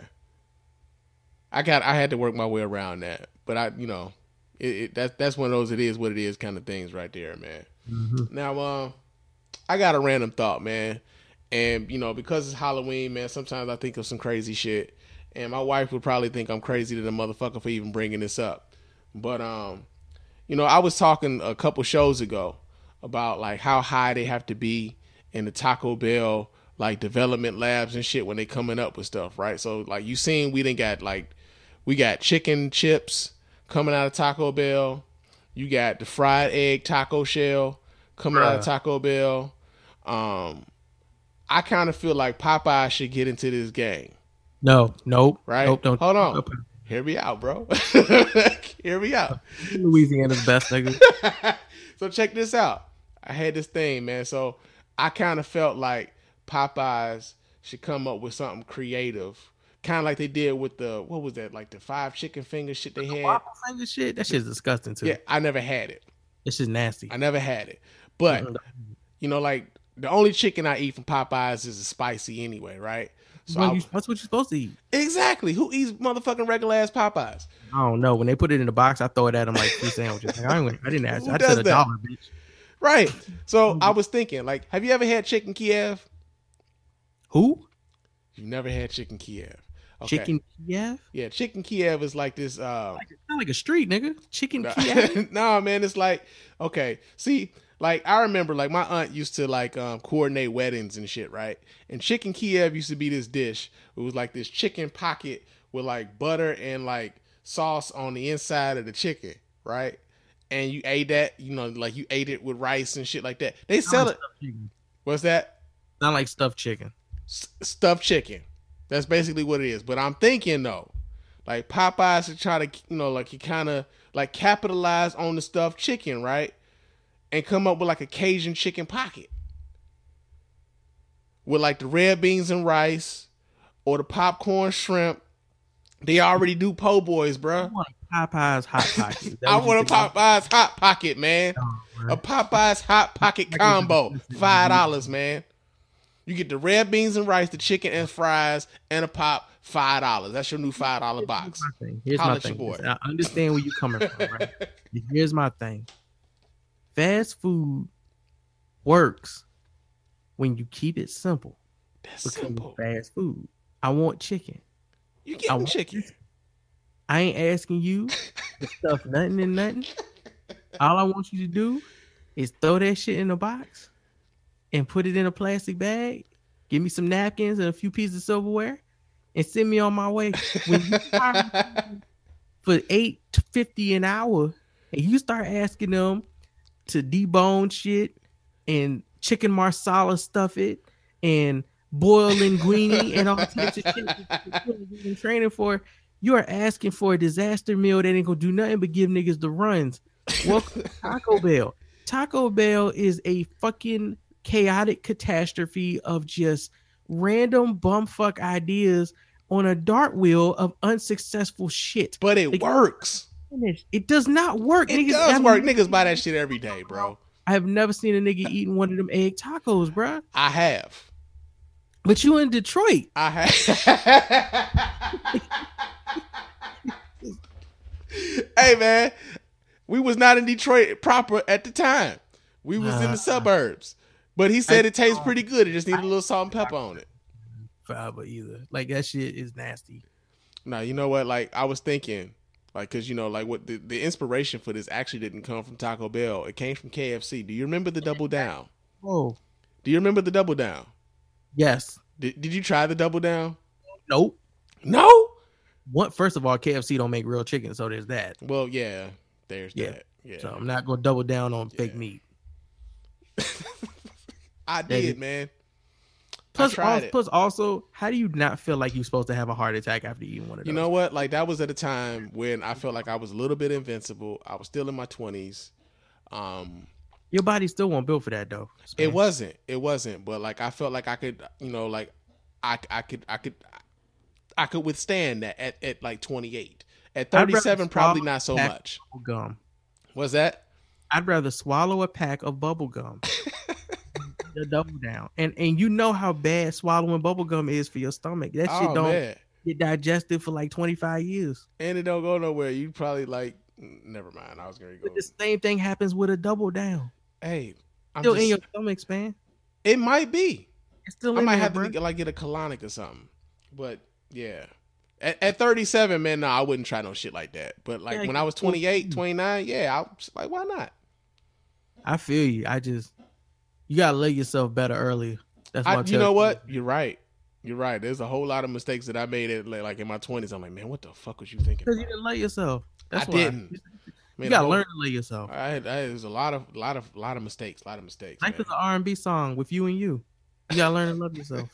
I got, I had to work my way around that, but I, you know, it, it that's that's one of those it is what it is kind of things right there, man. Mm-hmm. Now, um, I got a random thought, man. And, you know, because it's Halloween, man, sometimes I think of some crazy shit. And my wife would probably think I'm crazy to the motherfucker for even bringing this up. But, um, you know, I was talking a couple shows ago about, like, how high they have to be in the Taco Bell, like, development labs and shit when they coming up with stuff, right? So, like, you seen we done got, like, we got chicken chips coming out of Taco Bell. You got the fried egg taco shell coming out of Taco Bell. Um... I kind of feel like Popeye should get into this game. No, nope, right? Nope, don't. Hold on. Nope. Hear me out, bro. Hear me out. Louisiana's best, nigga. So check this out. I had this thing, man. So I kind of felt like Popeyes should come up with something creative. Kind of like they did with the, what was that? Like the five chicken finger shit they had. Waffle finger shit? That shit's disgusting too. Yeah, I never had it. It's just nasty. I never had it. But, you know, like, the only chicken I eat from Popeyes is spicy anyway, right? So Well, I, you- that's what you're supposed to eat. exactly. Who eats motherfucking regular ass Popeyes? I don't know. When they put it in the box, I throw it at them like free sandwiches. Like, I, ain't, I didn't ask. Who I does said a that? dollar, bitch. Right. So I was thinking, like, have you ever had chicken Kiev? Who? You've never had chicken Kiev. Okay. Chicken Kiev? Yeah, chicken Kiev is like this. Uh, It's not like a street, nigga. Chicken Kiev. nah, man, it's like, okay. See, like I remember, like my aunt used to like um, coordinate weddings and shit, right? And chicken Kiev used to be this dish. It was like this chicken pocket with like butter and like sauce on the inside of the chicken, right? And you ate that, you know, like you ate it with rice and shit like that. They sell it. What's that? Not like stuffed chicken. S- stuffed chicken. That's basically what it is. But I'm thinking though, like Popeyes should try to, you know, like you kind of like capitalize on the stuffed chicken, right? And come up with like a Cajun chicken pocket with like the red beans and rice or the popcorn shrimp. They already do po' boys, I bro. want a Popeye's hot pocket. Is that I what you want a think about? Popeyes hot pocket, man. Oh, A man. Popeyes hot pocket combo, five dollars, man. You get the red beans and rice, the chicken and fries, and a pop, five dollars. That's your new five dollar box. Here's my thing. Here's Holla my at your thing. boy. Listen, I understand where you're coming from, right? Here's my thing. Fast food works when you keep it simple. That's Because simple. fast food. I want chicken. You I getting want chicken? I ain't asking you to stuff nothing and nothing. All I want you to do is throw that shit in a box and put it in a plastic bag. Give me some napkins and a few pieces of silverware and send me on my way. When you hire for eight fifty an hour and you start asking them to debone shit and chicken marsala stuff it and boil linguine and all types of shit that you've been training for, you are asking for a disaster meal that ain't gonna do nothing but give niggas the runs. Welcome to Taco Bell. Taco Bell is a fucking chaotic catastrophe of just random bumfuck ideas on a dart wheel of unsuccessful shit. But it Like, works. It does not work. It Niggas- does I've work. never- Niggas buy that shit every day, bro. I have never seen a nigga eating one of them egg tacos, bruh. I have. But you in Detroit. I have. Hey, man. We was not in Detroit proper at the time. We was in the suburbs. But he said I- it tastes pretty good. It just needed a little salt and pepper on it. Fiber either. Like that shit is nasty. Now, you know what? Like, I was thinking, like, because, you know, like, what the, the inspiration for this actually didn't come from Taco Bell. It came from K F C. Do you remember the Double Down? Oh, Do you remember the Double Down? yes. Did, did you try the Double Down? Nope. No? What? First of all, K F C don't make real chicken, so there's that. Well, yeah. There's Yeah. that. Yeah. So I'm not gonna double down on fake Yeah. meat. I That did, is- man. Plus, tried also, it. plus, also, how do you not feel like you're supposed to have a heart attack after eating one of those? You know what? Like, that was at a time when I felt like I was a little bit invincible. I was still in my twenties. Um, Your body still won't build for that though. it wasn't. It wasn't. But like, I felt like I could, you know, like, I, I could, I could, I could withstand that at, at like twenty-eight. At I'd rather thirty-seven, probably swallow not so pack much. of gum. Was that? I'd rather swallow a pack of bubble gum. The double down, and and you know how bad swallowing bubble gum is for your stomach. That shit Oh don't man, get digested for like twenty-five years. and it don't go nowhere. You probably like, never mind. I was gonna go. But the same thing happens with a double down. Hey, I'm Still just, in your stomach, man. it might be. It's still I in might there, have bro. to get, like get a colonic or something. But yeah, at, at thirty-seven, man, no, I wouldn't try no shit like that. But like Yeah, when I was twenty-eight, twenty-nine, yeah, I was like, why not? I feel you. I just you gotta love yourself better early. That's I, what you know what? You're right. You're right. There's a whole lot of mistakes that I made at like in my twenties. I'm like, man, what the fuck was you thinking? Because you About? didn't love yourself. That's I why. didn't. You Man, gotta the whole- learn to love yourself. I had, I had there's a lot of lot of lot of mistakes. A lot of mistakes. Life man. is an R and B song with you and you. You gotta learn to love yourself.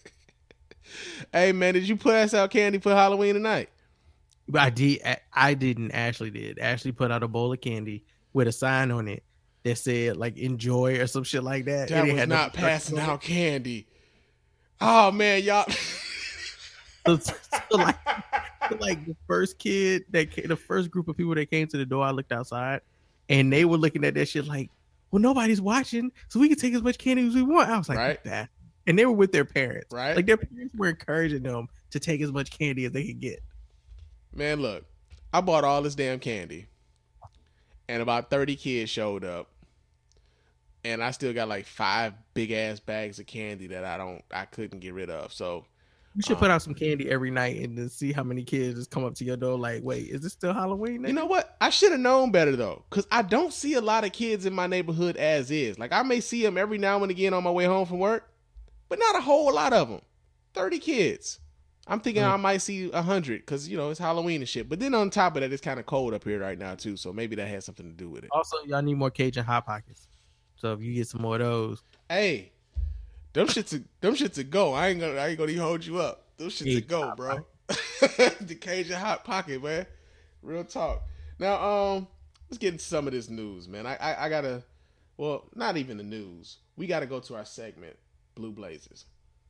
Hey man, did you pass out candy for Halloween tonight? But I did. I didn't. Ashley did. Ashley put out a bowl of candy with a sign on it that said like "enjoy" or some shit like that. That And it was had not the- passing out candy. Oh man, y'all. So, so like, so like the first kid that came, the first group of people that came to the door, I looked outside, and they were looking at that shit like, "Well, nobody's watching, so we can take as much candy as we want." I was like, Right. "That," and they were with their parents, Right. Like their parents were encouraging them to take as much candy as they could get. Man, look, I bought all this damn candy, and about thirty kids showed up, and I still got like five big ass bags of candy that I don't, I couldn't get rid of. So You should put out some candy every night and then see how many kids just come up to your door like, "Wait, is this still Halloween?" you know what? I should have known better though, because I don't see a lot of kids in my neighborhood as is. Like I may see them every now and again on my way home from work, but not a whole lot of them. thirty kids. I'm thinking Mm. I might see a hundred because you know it's Halloween and shit. But then on top of that, it's kind of cold up here right now too, so maybe that has something to do with it. Also, y'all need more Cajun hot pockets. So if you get some more of those, Hey, them shits, are, them shits are go. I ain't gonna, I ain't gonna even hold you up. Them shits Cajun are go, Hot bro. The Cajun hot pocket, man. Real talk. Now, um, let's get into some of this news, man. I, I, I gotta, well, not even the news. We gotta go to our segment, Blue Blazers.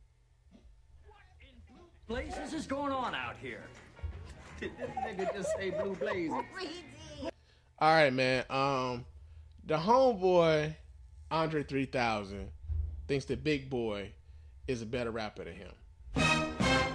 Blazes is going on out here? this nigga just say blue blazes. All right, man. Um, the homeboy Andre three thousand thinks that Big Boy is a better rapper than him.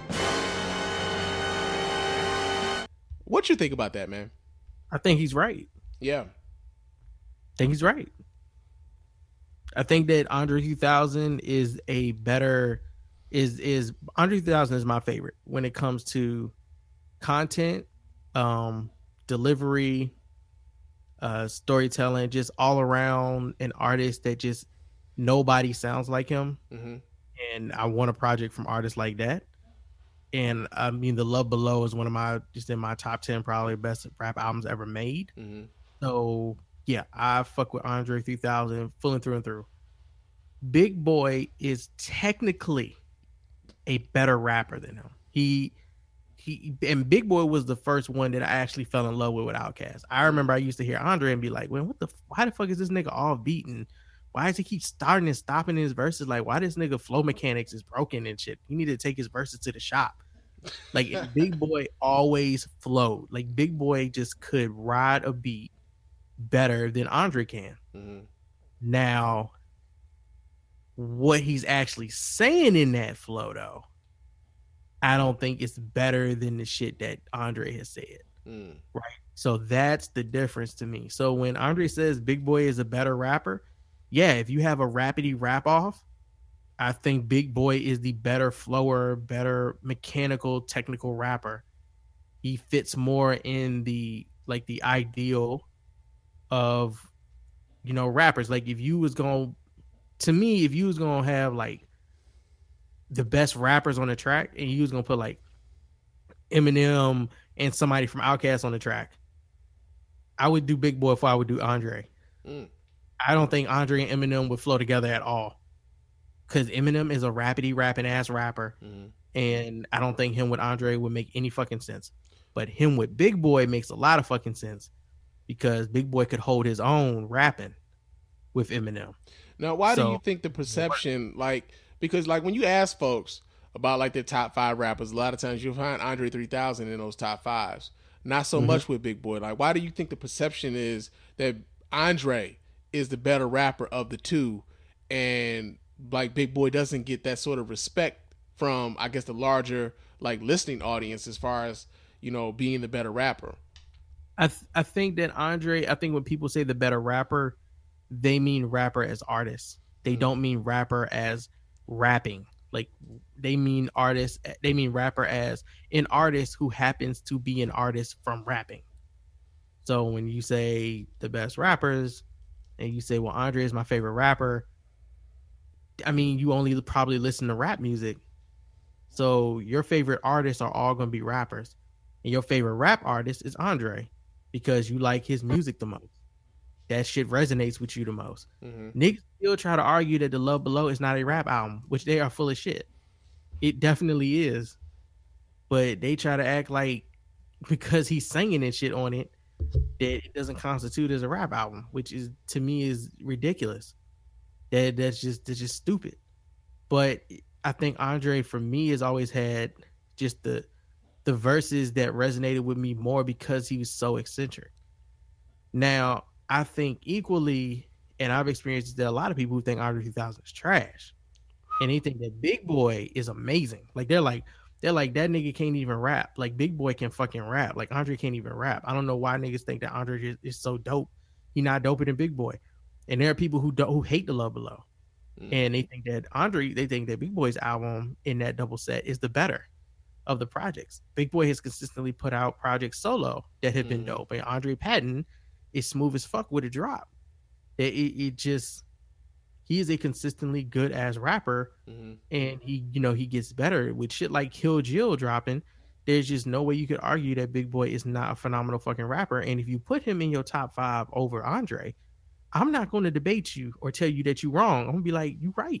What you think about that, man? I think he's right. Yeah. I think he's right. I think that Andre three thousand is a better is is Andre three thousand is my favorite when it comes to content, um, delivery, uh, storytelling, just all around an artist that just nobody sounds like him. Mm-hmm. And I want a project from artists like that. And I mean, The Love Below is one of my just in my top ten probably best rap albums ever made. Mm-hmm. So yeah, I fuck with Andre three thousand full and through and through. Big Boy is technically a better rapper than him. He he and Big Boy was the first one that I actually fell in love with with Outkast. I remember I used to hear Andre and be like, "Well, what the? Why the fuck is this nigga off beating? Why does he keep starting and stopping his verses? Like, why this nigga flow mechanics is broken and shit? He need to take his verses to the shop." Like Big Boy always flowed. Like Big Boy just could ride a beat better than Andre can. Mm-hmm. Now, what he's actually saying in that flow, though, I don't think it's better than the shit that Andre has said. Mm. Right. So that's the difference to me. So when Andre says Big Boy is a better rapper, yeah, if you have a rapidy rap off, I think Big Boy is the better flower, better mechanical, technical rapper. He fits more in the like the ideal of, you know, rappers. Like if you was going to me, if you was gonna have like the best rappers on the track and you was gonna put like Eminem and somebody from Outkast on the track, I would do Big Boy before I would do Andre. Mm. I don't think Andre and Eminem would flow together at all. Because Eminem is a rapidy rapping ass rapper. Mm. And I don't think him with Andre would make any fucking sense. But him with Big Boy makes a lot of fucking sense. Because Big Boy could hold his own rapping with Eminem. Now, why so, do you think the perception, like, because like when you ask folks about like their top five rappers, a lot of times you'll find Andre three thousand in those top fives. Not so mm-hmm. much with Big Boy. Like, why do you think the perception is that Andre is the better rapper of the two, and like Big Boy doesn't get that sort of respect from, I guess, the larger like listening audience as far as, you know, being the better rapper? I th- I think that Andre, I think when people say the better rapper, they mean rapper as artists. They mm-hmm. don't mean rapper as rapping. Like they mean artist, they mean rapper as an artist who happens to be an artist from rapping. So when you say the best rappers and you say, well, Andre is my favorite rapper, I mean, you only probably listen to rap music. So your favorite artists are all going to be rappers. And your favorite rap artist is Andre because you like his music the most. That shit resonates with you the most. Mm-hmm. Niggas still try to argue that The Love Below is not a rap album, which they are full of shit. It definitely is. But they try to act like because he's singing and shit on it, that it doesn't constitute as a rap album, which is, to me, is ridiculous. That that's just that's just stupid. But I think Andre, for me, has always had just the the verses that resonated with me more because he was so eccentric. Now, I think equally, and I've experienced that a lot of people who think Andre three thousand is trash, and they think that Big Boy is amazing. Like they're like they're like that nigga can't even rap. Like Big Boy can fucking rap. Like Andre can't even rap. I don't know why niggas think that Andre is, is so dope. He not doper than Big Boy. And there are people who do, who hate The Love Below, mm. and they think that Andre, they think that Big Boy's album in that double set is the better of the projects. Big Boy has consistently put out projects solo that have mm. been dope, and Andre Patton is smooth as fuck with a drop. It, it, it just, he is a consistently good ass rapper, mm-hmm. and he, you know, he gets better with shit like Kill Jill dropping. There's just no way you could argue that Big Boy is not a phenomenal fucking rapper. And if you put him in your top five over Andre, I'm not going to debate you or tell you that you're wrong. I'm gonna be like, you right.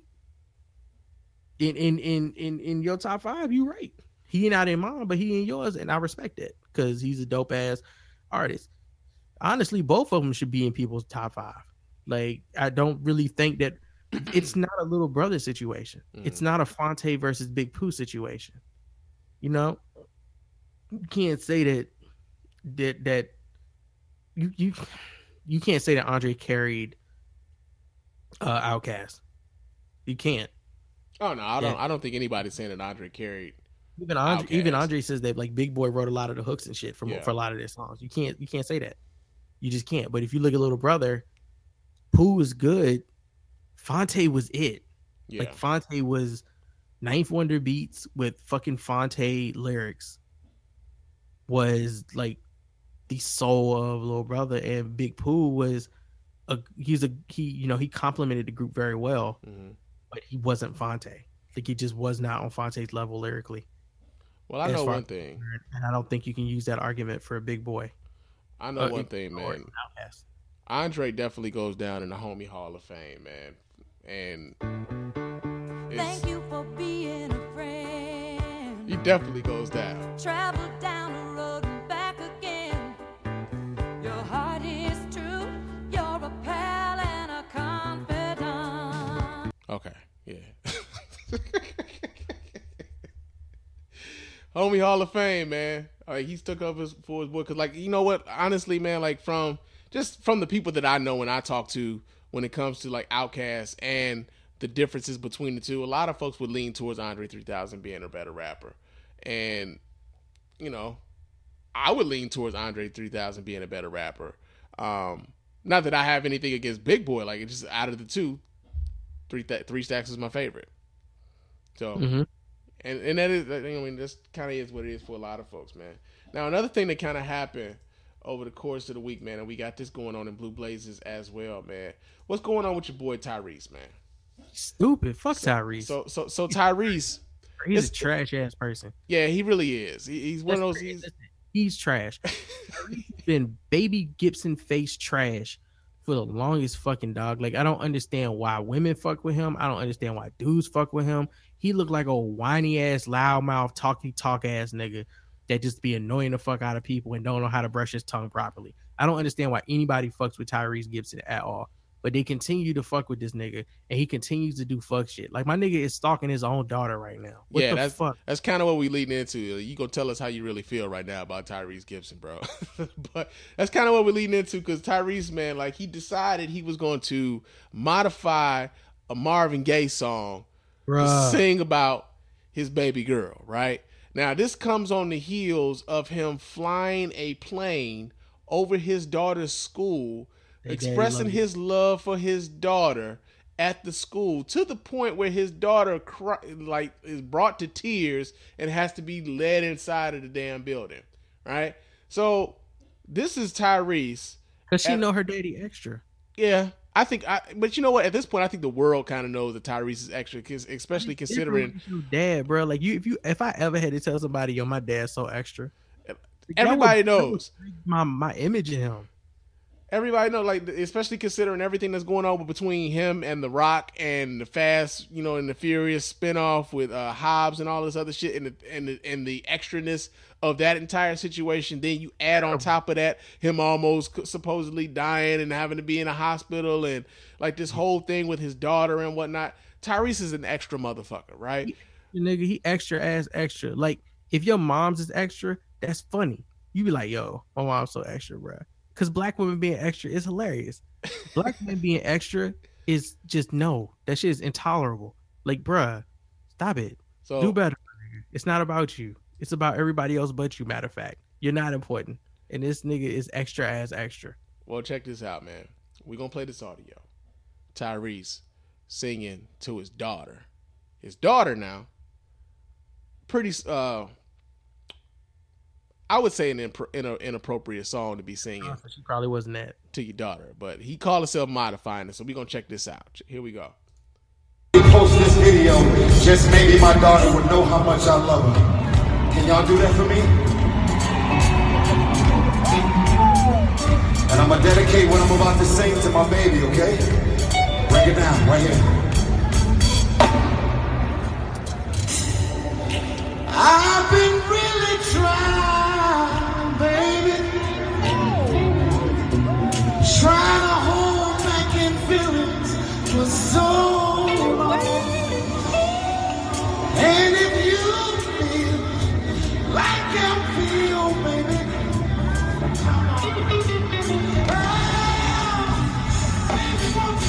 In in in in in your top five, you right. He not in mine, but he in yours, and I respect it because he's a dope ass artist. Honestly, both of them should be in people's top five. Like, I don't really think that it's not a little brother situation. Mm. It's not a Fonte versus Big Pooh situation. You know, you can't say that that that you you you can't say that Andre carried uh, Outkast. You can't. Oh no, I don't. Yeah. I don't think anybody's saying that Andre carried. Even Andre, Outkast. even Andre says that like Big Boy wrote a lot of the hooks and shit for yeah. for a lot of their songs. You can't you can't say that. You just can't. But if you look at Little Brother, Pooh was good. Fonte was it. Yeah. Like Fonte was Ninth Wonder beats with fucking Fonte lyrics. Was like the soul of Little Brother, and Big Pooh was a he's a he you know he complimented the group very well, mm-hmm. but he wasn't Fonte. Like he just was not on Fonte's level lyrically. Well, I know one thing, and I don't think you can use that argument for a Big Boy. I know uh, one thing, man. Andre definitely goes down in the Homie Hall of Fame, man. And thank you for being a friend. He definitely goes down. Travel down the road and back again. Your heart is true. You're a pal and a confidant. Okay, yeah. Homie Hall of Fame, man. Like he's took up his for his boy, cause like you know what, honestly, man, like from just from the people that I know and I talk to when it comes to like Outkast and the differences between the two, a lot of folks would lean towards Andre three thousand being a better rapper, and you know, I would lean towards Andre three thousand being a better rapper. Um, Not that I have anything against Big Boy. Like, it's just out of the two, three th- three Stacks is my favorite. So, Mm-hmm. and and that is, I mean, this kind of is what it is for a lot of folks, man. Now, another thing that kind of happened over the course of the week, man, and we got this going on in Blue Blazers as well, man. What's going on with your boy Tyrese, man? Stupid. Fuck Tyrese. So, so, so Tyrese, he's a it's- trash ass person. yeah, he really is. He, he's one of those. Listen, He's, listen, He's trash. He's been baby Gibson face trash for the longest fucking dog. Like, I don't understand why women fuck with him. I don't understand why dudes fuck with him. He looked like a whiny ass, loudmouth, talky talk ass nigga that just be annoying the fuck out of people and don't know how to brush his tongue properly. I don't understand why anybody fucks with Tyrese Gibson at all. But they continue to fuck with this nigga, and he continues to do fuck shit. Like, my nigga is stalking his own daughter right now. What yeah, the that's fuck? that's kind of what we leading into. You gonna tell us how you really feel right now about Tyrese Gibson, bro? But that's kind of what we're leading into, because Tyrese, man, like, he decided he was going to modify a Marvin Gaye song to Bruh. sing about his baby girl. Right now, this comes on the heels of him flying a plane over his daughter's school, Hey, Daddy, expressing love you. his love for his daughter at the school, to the point where his daughter cry, like is brought to tears and has to be led inside of the damn building. Right. So this is Tyrese. Because she And- know her daddy extra. Yeah, I think. I, but you know what? At this point, I think the world kind of knows that Tyrese is extra, cause especially considering your dad, bro. Like, you, if you, if I ever had to tell somebody, yo, my dad's so extra, everybody that would- that would knows. break my my image of him. Everybody know, like, especially considering everything that's going on between him and The Rock and the Fast, you know, and the Furious spinoff with uh, Hobbs and all this other shit, and the, and the and the extraness of that entire situation. Then you add on top of that him almost supposedly dying and having to be in a hospital, and like this whole thing with his daughter and whatnot. Tyrese is an extra motherfucker, right? You nigga, he extra ass extra. Like, if your mom's is extra, that's funny. You be like, yo, my mom's so extra, bro. Because black women being extra is hilarious. Black women being extra is just, no, that shit is intolerable. Like, bruh, stop it. So Do better. Nigga. It's not about you. It's about everybody else but you, matter of fact. You're not important. And this nigga is extra ass extra. well, check this out, man. We're gonna play this audio. Tyrese singing to his daughter. His daughter now, pretty uh I would say an impro- in inappropriate song to be singing She probably wasn't that. to your daughter, but he called himself modifying it, so we're gonna check this out. Here we go. Post this video, just maybe my daughter would know how much I love her. Can y'all do that for me? And I'm gonna dedicate what I'm about to sing to my baby, okay? Break it down right here. I've been really trying, baby, trying to hold back in feelings for so long. And if you feel like I feel, baby, oh, baby, won't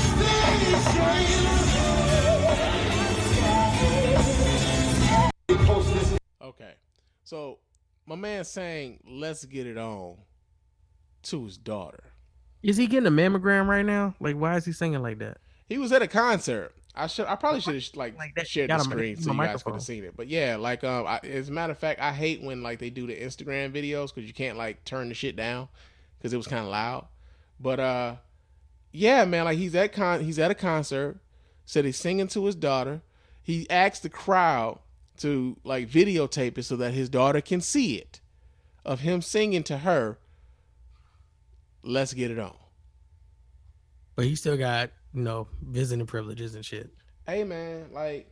you stay, post this. Okay, so my man saying "Let's get it on" to his daughter. Is he getting a mammogram right now? Like, why is he singing like that? He was at a concert. I should. I probably should have like, Like that, shared got the him- screen him so a you guys could microphone. have seen it. But yeah, like um, I, as a matter of fact, I hate when like they do the Instagram videos because you can't like turn the shit down because it was kind of loud. But uh, yeah, man, like he's at con he's at a concert. Said he's singing to his daughter. He asked the crowd to like videotape it so that his daughter can see it of him singing to her. Let's get it on. But he still got, you know, visiting privileges and shit. Hey man, like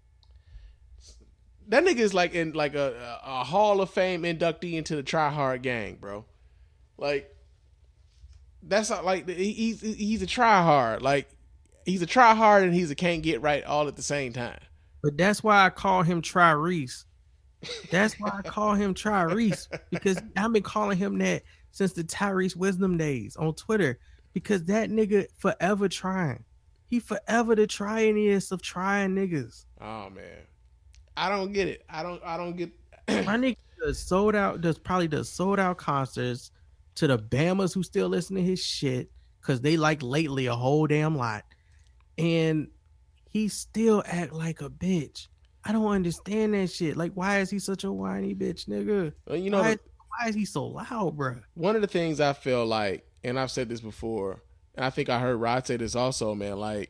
that nigga is like in like a, a, a Hall of Fame inductee into the Try Hard gang, bro. Like that's not like he- he's he's a try hard. Like he's a try hard and he's a can't get right all at the same time. But that's why I call him Tyrese. That's why I call him Tyrese, because I've been calling him that since the Tyrese Wisdom days on Twitter, because that nigga forever trying. He forever the tryingest of trying niggas. Oh man, I don't get it. I don't. I don't get. My nigga does sold out, does probably does sold out concerts to the Bammers who still listen to his shit, because they like lately a whole damn lot. And he still act like a bitch. I don't understand that shit. Like, why is he such a whiny bitch, nigga? Well, you know, why, the, why is he so loud, bro? One of the things I feel like, and I've said this before, and I think I heard Rod say this also, man, like,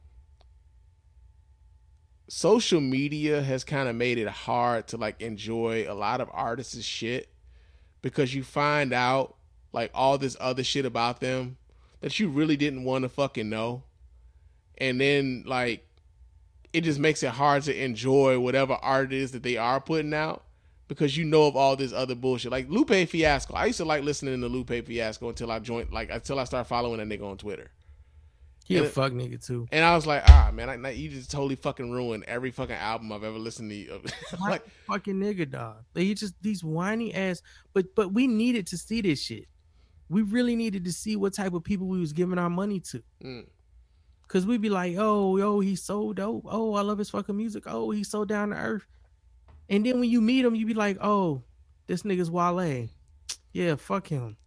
social media has kind of made it hard to like enjoy a lot of artists' shit because you find out like all this other shit about them that you really didn't want to fucking know. And then like it just makes it hard to enjoy whatever art it is that they are putting out because you know of all this other bullshit. Like Lupe Fiasco. I used to like listening to Lupe Fiasco until I joined, like until I started following that nigga on Twitter. He and a fuck nigga too. And I was like, ah, man, I, you just totally fucking ruined every fucking album I've ever listened to. like fucking nigga, dog. Like, he just these whiny ass. But but we needed to see this shit. We really needed to see what type of people we was giving our money to. Mm. Cause we'd be like, oh, yo, he's so dope. Oh, I love his fucking music. Oh, he's so down to earth. And then when you meet him, you be like, oh, this nigga's Wale. Yeah, fuck him.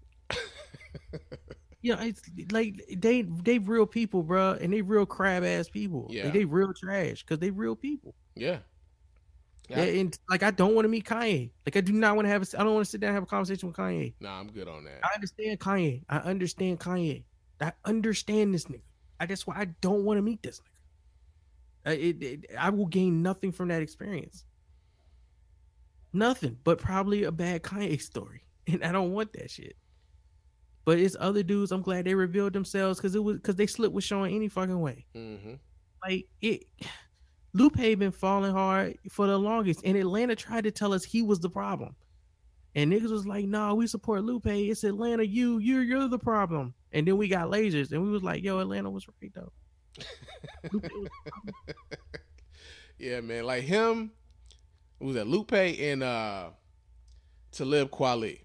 You know, it's like they they real people, bro, and they real crab ass people. Yeah, like, they real trash because they real people. Yeah. yeah. And like, I don't want to meet Kanye. Like, I do not want to have. A, I don't want to sit down and have a conversation with Kanye. Nah, I'm good on that. I understand Kanye. I understand Kanye. I understand this nigga. I that's why I don't want to meet this nigga. Uh, it, it, I will gain nothing from that experience. Nothing, but probably a bad Kanye story, and I don't want that shit. But it's other dudes. I'm glad they revealed themselves because it was because they slipped with Sean any fucking way. Mm-hmm. Like it, Lupe been falling hard for the longest, and Atlanta tried to tell us he was the problem, and niggas was like, "No, nah, we support Lupe. It's Atlanta. You, you're, you're the problem." And then we got lasers, and we was like, "Yo, Atlanta was right though." Lupe was the problem. Yeah, man. Like him, what was that Lupe and uh, Talib Kweli?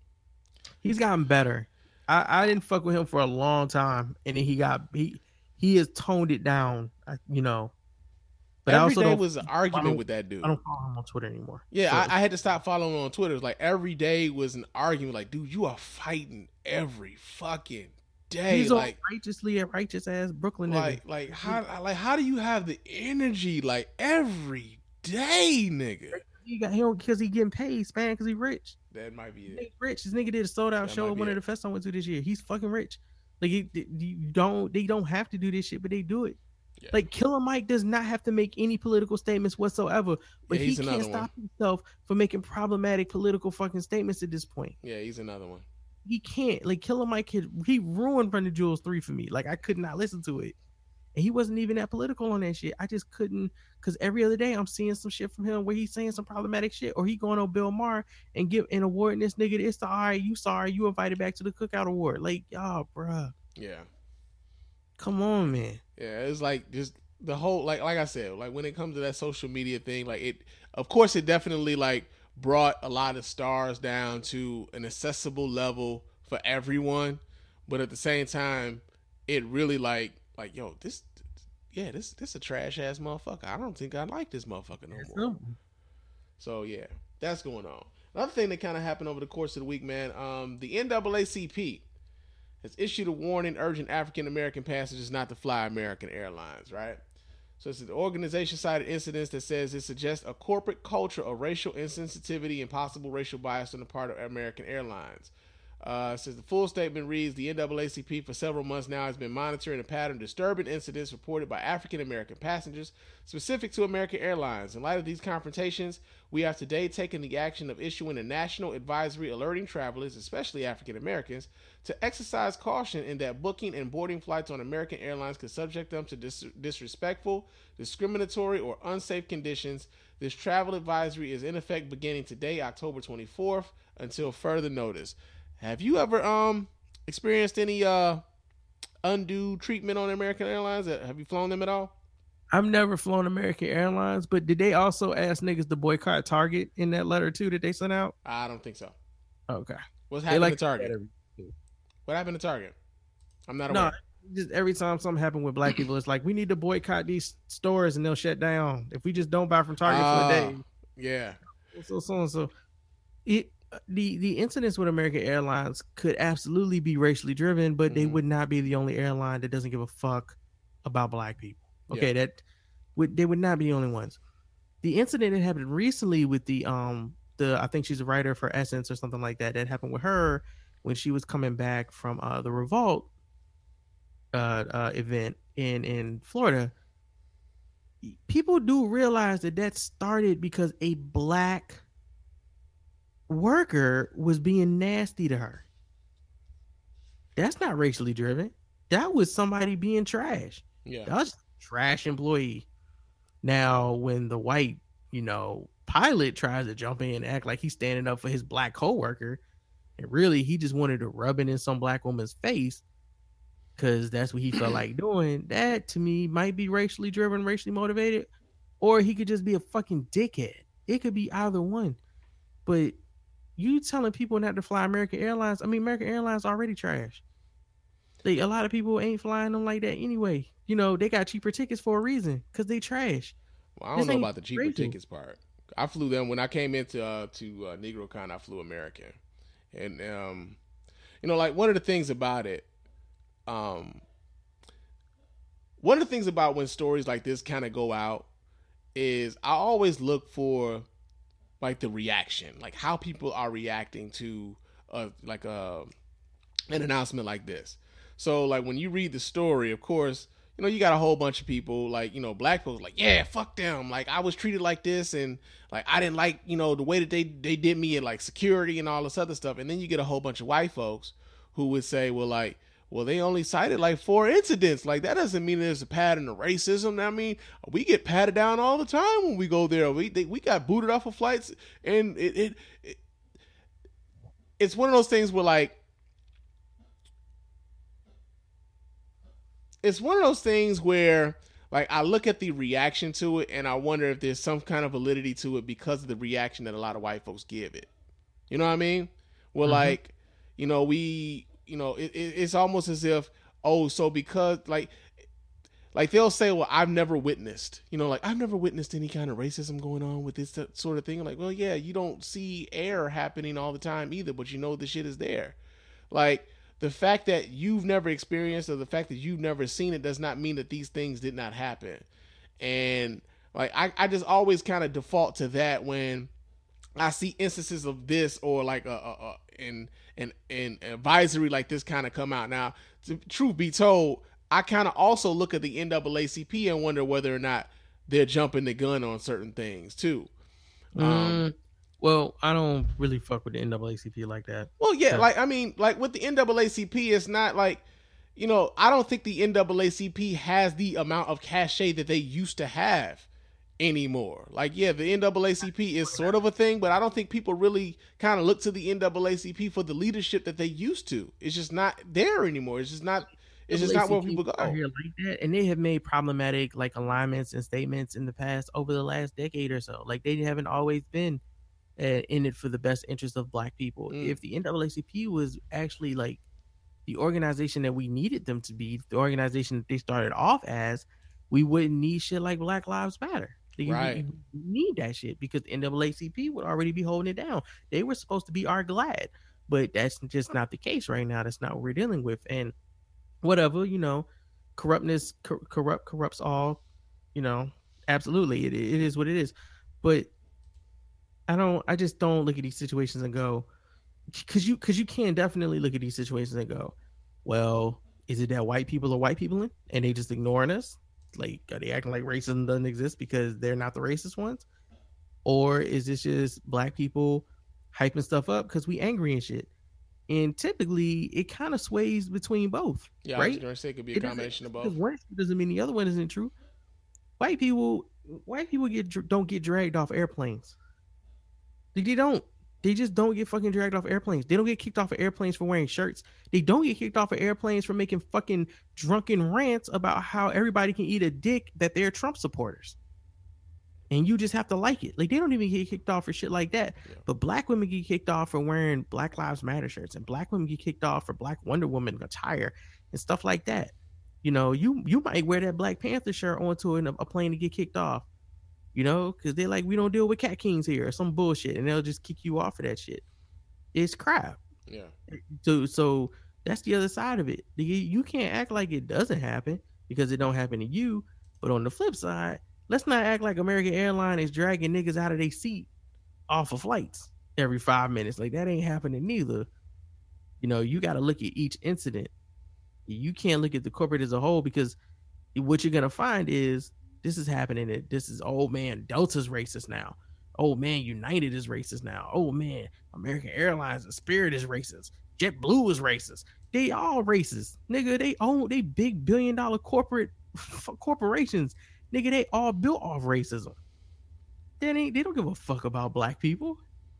He's gotten better. I, I didn't fuck with him for a long time, and then he got he he has toned it down, you know. But every I also day don't, was an argument with that dude. I don't follow him on Twitter anymore. Yeah, so. I, I had to stop following him on Twitter. It was like every day was an argument. Like, dude, you are fighting every fucking day. He's like righteously a righteous ass Brooklyn like, nigga. Like how like how do you have the energy like every day, nigga? He got him because he getting paid, man, because he rich. That might be it. He's rich. This nigga did a sold out That show might at be one it. of the fests I went to this year. He's fucking rich. Like he, you don't they don't have to do this shit, but they do it. Yeah. Like Killer Mike does not have to make any political statements whatsoever, but Yeah, he he's can't another stop one. himself from making problematic political fucking statements at this point. Yeah, he's another one. He can't. Like Killer Mike could he ruined Brenda Jewels three for me. Like I could not listen to it. And he wasn't even that political on that shit. I just couldn't, because every other day I'm seeing some shit from him where he's saying some problematic shit, or he going on Bill Maher and give an awarding this nigga this. All right, you sorry, you invited back to the Cookout Award. Like, y'all, bruh, Yeah. come on, man. Yeah, it's like just the whole like like I said, like when it comes to that social media thing, like it of course it definitely like brought a lot of stars down to an accessible level for everyone, but at the same time, it really like like yo, this yeah, this this a trash ass motherfucker. I don't think I like this motherfucker no more. So yeah, that's going on. Another thing that kind of happened over the course of the week, man, um, the N double A C P has issued a warning urging African American passengers not to fly American Airlines, right? So it's the organization cited incidents that says it suggests a corporate culture of racial insensitivity and possible racial bias on the part of American Airlines. Uh, says the full statement reads, the N double A C P for several months now has been monitoring a pattern of disturbing incidents reported by African American passengers specific to American Airlines. In light of these confrontations, we have today taken the action of issuing a national advisory alerting travelers, especially African Americans, to exercise caution in that booking and boarding flights on American Airlines could subject them to dis- disrespectful, discriminatory, or unsafe conditions. This travel advisory is in effect beginning today, October twenty-fourth, until further notice. Have you ever um experienced any uh undue treatment on American Airlines? Have you flown them at all? I've never flown American Airlines, but did they also ask niggas to boycott Target in that letter too that they sent out? I don't think so. Okay. What's They happened like to Target? What happened to Target? I'm not No, aware. just every time something happened with black people, it's like we need to boycott these stores and they'll shut down if we just don't buy from Target for a Ah, day. Yeah. So so and so. It the the incidents with American Airlines could absolutely be racially driven, but they Mhm. would not be the only airline that doesn't give a fuck about black people. Okay, that would they would not be the only ones. The incident that happened recently with the um the I think she's a writer for Essence or something like that, that happened with her when she was coming back from uh the Revolt uh, uh event in in Florida. People do realize that that started because a black worker was being nasty to her. That's not racially driven. That was somebody being trash. Yeah. That was a trash employee. Now, when the white, you know, pilot tries to jump in and act like he's standing up for his black coworker, and really he just wanted to rub it in some black woman's face because that's what he felt like doing, that to me might be racially driven, racially motivated, or he could just be a fucking dickhead. It could be either one. But you telling people not to fly American Airlines, I mean, American Airlines already trash. Like, a lot of people ain't flying them like that anyway. You know, they got cheaper tickets for a reason because they trash. Well, I don't This know ain't about the cheaper racing. tickets part. I flew them when I came into uh, to uh, NegroCon. I flew American, and um, you know, like one of the things about it, um, one of the things about when stories like this kind of go out is I always look for like the reaction, like how people are reacting to uh, like a an announcement like this. So like when you read the story, of course, you know, you got a whole bunch of people like, you know, black folks like, yeah, fuck them. Like I was treated like this and like I didn't like, you know, the way that they, they did me and like security and all this other stuff. And then you get a whole bunch of white folks who would say, well, like, well, they only cited like four incidents. Like that doesn't mean there's a pattern of racism. I mean, we get patted down all the time when we go there. We they, we got booted off of flights, and it, it, it it's one of those things where like it's one of those things where like I look at the reaction to it and I wonder if there's some kind of validity to it because of the reaction that a lot of white folks give it. You know what I mean? Well, mm-hmm. like, you know, we, you know, it, it, it's almost as if, oh, so because like, like they'll say, well, I've never witnessed, you know, like I've never witnessed any kind of racism going on with this sort of thing. I'm like, well, yeah, you don't see air happening all the time either, but you know, the shit is there. Like, the fact that you've never experienced or the fact that you've never seen it does not mean that these things did not happen. And like, I, I just always kind of default to that when I see instances of this or like a, a, a an, an, an advisory like this kind of come out. Now, to, truth be told, I kind of also look at the N double A C P and wonder whether or not they're jumping the gun on certain things too. Mm. Um, Well, I don't really fuck with the N double A C P like that. Well, yeah, like, I mean, like with the N double A C P, it's not like, you know, I don't think the N double A C P has the amount of cachet that they used to have anymore. Like, yeah, the N double A C P is sort of a thing, but I don't think people really kind of look to the N double A C P for the leadership that they used to. It's just not there anymore. It's just not, it's just not where people go. Here like that, and they have made problematic like alignments and statements in the past over the last decade or so. Like, they haven't always been Uh, in it for the best interest of black people. Mm. If the N double A C P was actually like the organization that we needed them to be, the organization that they started off as, we wouldn't need shit like Black Lives Matter. Like, right. We need that shit because the N double A C P would already be holding it down. They were supposed to be our glad, but that's just not the case right now. That's not what we're dealing with. And whatever, you know, corruptness, cor- corrupt corrupts all, you know, absolutely. It, it is what it is. But I don't, I just don't look at these situations and go, cause you, cause you can definitely look at these situations and go, well, is it that white people are white people in, and they just ignoring us? Like, are they acting like racism doesn't exist because they're not the racist ones? Or is this just black people hyping stuff up because we angry and shit? And typically it kind of sways between both. Yeah, right? I was going to say it could be a it combination of both. Because one doesn't mean the other one isn't true. White people, white people get don't get dragged off airplanes. They don't. They just don't get fucking dragged off airplanes. They don't get kicked off of airplanes for wearing shirts. They don't get kicked off of airplanes for making fucking drunken rants about how everybody can eat a dick that they're Trump supporters. And you just have to like it. Like, they don't even get kicked off for shit like that. Yeah. But black women get kicked off for wearing Black Lives Matter shirts, and black women get kicked off for Black Wonder Woman attire and stuff like that. You know, you you might wear that Black Panther shirt onto a, a plane to get kicked off. You know, because they're like, we don't deal with cat kings here or some bullshit, and they'll just kick you off of that shit. is crap. Yeah. So so that's the other side of it. You, you can't act like it doesn't happen because it don't happen to you. But on the flip side, let's not act like American Airlines is dragging niggas out of their seat off of flights every five minutes. Like that ain't happening neither. You know, you got to look at each incident. You can't look at the corporate as a whole because what you're gonna find is this is happening. It this is oh man, Delta's racist now. Oh man, United is racist now. Oh man, American Airlines and Spirit is racist. JetBlue is racist. They all racist, nigga. They own they big billion dollar corporate corporations, nigga. They all built off racism. That ain't they don't give a fuck about black people.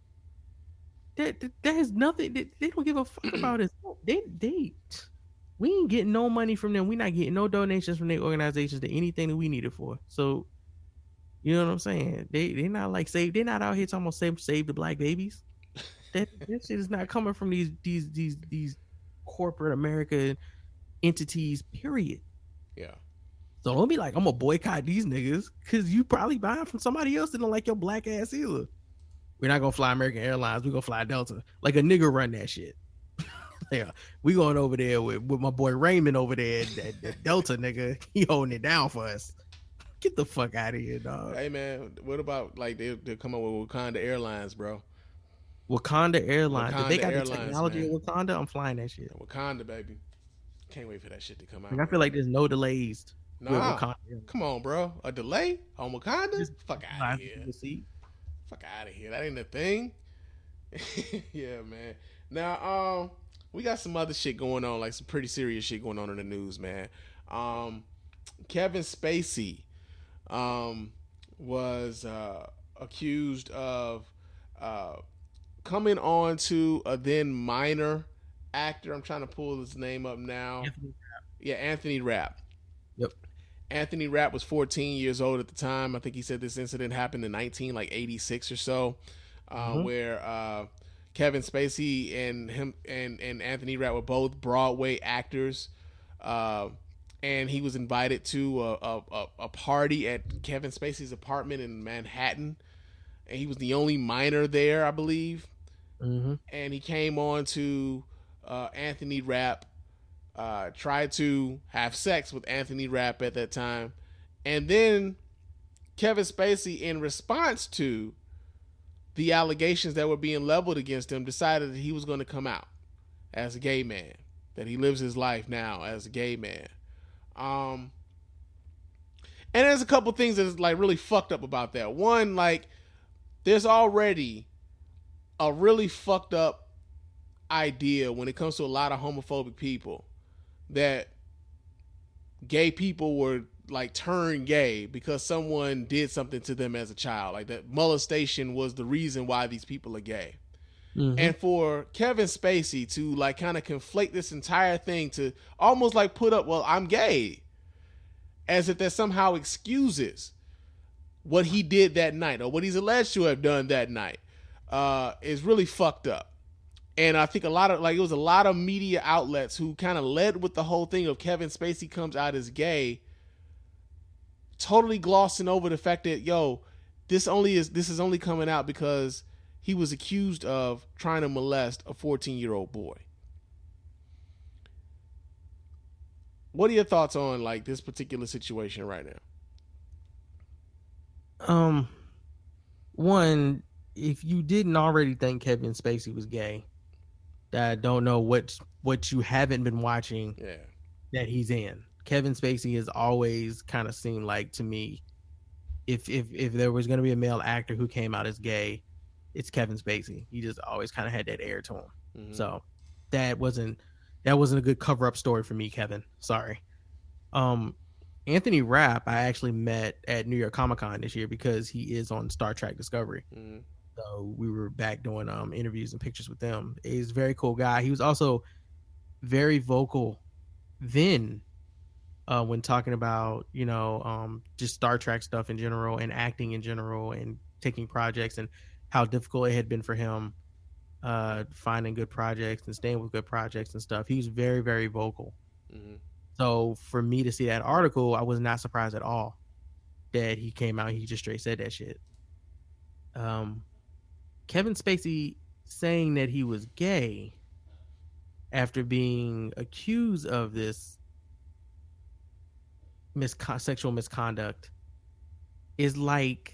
That that, that has nothing. They, they don't give a fuck about it. They they we ain't getting no money from them. We not getting no donations from their organizations to anything that we need it for. So. You know what I'm saying? They they not like save. They're not out here talking about save save the black babies. That that shit is not coming from these these these these corporate American entities. Period. Yeah. So don't be like I'm gonna boycott these niggas because you probably buying from somebody else that don't like your black ass either. We're not gonna fly American Airlines. We gonna fly Delta. Like a nigga run that shit. Yeah, we going over there with, with my boy Raymond over there. That, that Delta nigga, he holding it down for us. Get the fuck out of here, dog. Hey man, what about like they they come up with Wakanda Airlines, bro? Wakanda Airlines. Wakanda If they got Airlines, the technology man. of Wakanda, I'm flying that shit. Wakanda, baby. Can't wait for that shit to come out. Like, I feel like there's no delays. with Nah, Wakanda. come on, bro. A delay on Wakanda? Just Fuck out fly of here. to the seat. Fuck out of here. That ain't a thing. Yeah, man. Now, um, we got some other shit going on, like some pretty serious shit going on in the news, man. Um, Kevin Spacey, um, was uh, accused of uh, coming on to a then minor actor. I'm trying to pull his name up now. Anthony Yeah, Anthony Rapp. Yep. Anthony Rapp was fourteen years old at the time. I think he said this incident happened in nineteen like eighty-six or so, uh, Mhm. where uh, Kevin Spacey and him and, and Anthony Rapp were both Broadway actors, uh, and he was invited to a, a, a, a party at Kevin Spacey's apartment in Manhattan, and he was the only minor there, I believe. Mm-hmm. And he came on to uh, Anthony Rapp. Uh, tried to have sex with Anthony Rapp at that time. And then Kevin Spacey, in response to the allegations that were being leveled against him, decided that he was going to come out as a gay man, that he lives his life now as a gay man. Um, and there's a couple things that's like really fucked up about that. One, like, there's already a really fucked up idea when it comes to a lot of homophobic people that gay people were like turned gay because someone did something to them as a child. Like that molestation was the reason why these people are gay. Mm-hmm. And for Kevin Spacey to like kind of conflate this entire thing to almost like put up, well, I'm gay, as if that somehow excuses what he did that night or what he's alleged to have done that night, uh, is really fucked up. And I think a lot of like it was a lot of media outlets who kind of led with the whole thing of Kevin Spacey comes out as gay, totally glossing over the fact that yo, this only is this is only coming out because he was accused of trying to molest a fourteen-year-old boy. What are your thoughts on like this particular situation right now? Um, one, if you didn't already think Kevin Spacey was gay, I don't know what what you haven't been watching Yeah. that he's in. Kevin Spacey has always kind of seemed like to me, if if if there was going to be a male actor who came out as gay, it's Kevin Spacey. He just always kind of had that air to him. Mm-hmm. So that wasn't that wasn't a good cover up story for me, Kevin. Sorry. Um, Anthony Rapp, I actually met at New York Comic Con this year because he is on Star Trek Discovery. Mm-hmm. So we were back doing um, interviews and pictures with them. He's a very cool guy. He was also very vocal then uh, when talking about, you know, um, just Star Trek stuff in general and acting in general and taking projects and how difficult it had been for him uh, finding good projects and staying with good projects and stuff. He was very, very vocal. Mm-hmm. So for me to see that article, I was not surprised at all that he came out. He just straight said that shit. Um, Kevin Spacey saying that he was gay after being accused of this miscon- sexual misconduct is like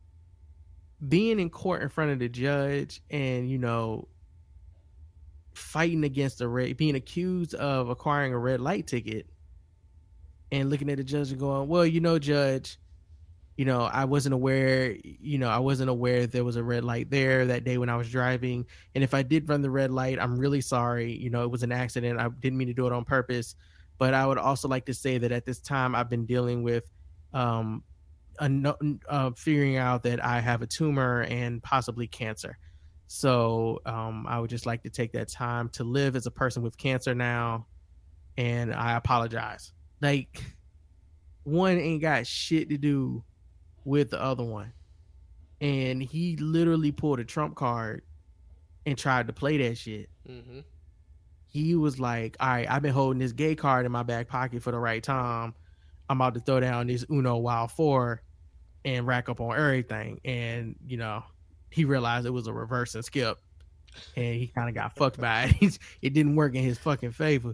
being in court in front of the judge and, you know, fighting against a red, being accused of acquiring a red light ticket and looking at the judge and going, well, you know, judge, you know, I wasn't aware, you know, I wasn't aware there was a red light there that day when I was driving. And if I did run the red light, I'm really sorry. You know, it was an accident. I didn't mean to do it on purpose. But I would also like to say that at this time I've been dealing with um, a, uh, figuring out that I have a tumor and possibly cancer. So um, I would just like to take that time to live as a person with cancer now. And I apologize. Like, one ain't got shit to do with the other one. And he literally pulled a trump card and tried to play that shit. Mm-hmm. He was like, all right, I've been holding this gay card in my back pocket for the right time. I'm about to throw down this Uno Wild Four and rack up on everything. And, you know, he realized it was a reverse and skip. And he kind of got fucked by it. It didn't work in his fucking favor.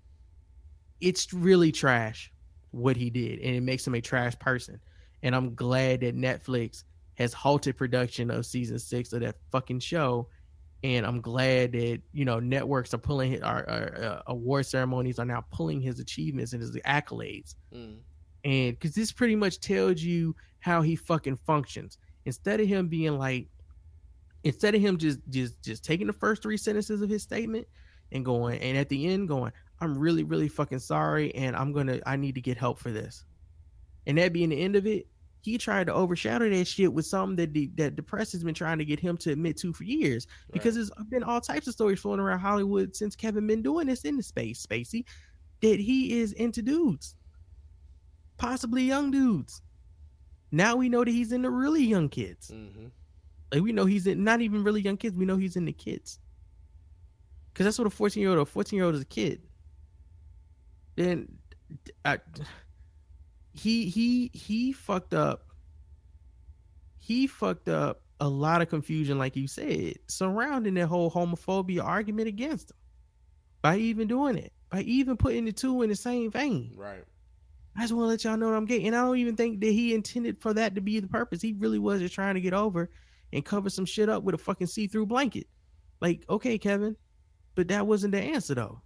It's really trash what he did. And it makes him a trash person. And I'm glad that Netflix has halted production of season six of that fucking show. And I'm glad that, you know, networks are pulling his, our, our uh, award ceremonies are now pulling his achievements and his accolades. Mm. And because this pretty much tells you how he fucking functions. Instead of him being like, instead of him just just just taking the first three sentences of his statement and going, and at the end going, I'm really, really fucking sorry. And I'm going to, I need to get help for this. And that being the end of it, he tried to overshadow that shit with something that the, that the press has been trying to get him to admit to for years. Because right. There's been all types of stories floating around Hollywood since Kevin been doing this in the space, Spacey, that he is into dudes. Possibly young dudes. Now we know that he's into really young kids. Mm-hmm. Like we know he's in, not even really young kids. We know he's into kids. Because that's what a fourteen-year-old or a fourteen-year-old is a kid. Then I... He he he fucked up. He fucked up a lot of confusion, like you said, surrounding that whole homophobia argument against him by even doing it, by even putting the two in the same vein. Right. I just want to let y'all know that I'm gay, and I don't even think that he intended for that to be the purpose. He really was just trying to get over and cover some shit up with a fucking see-through blanket. Like, okay, Kevin, but that wasn't the answer though.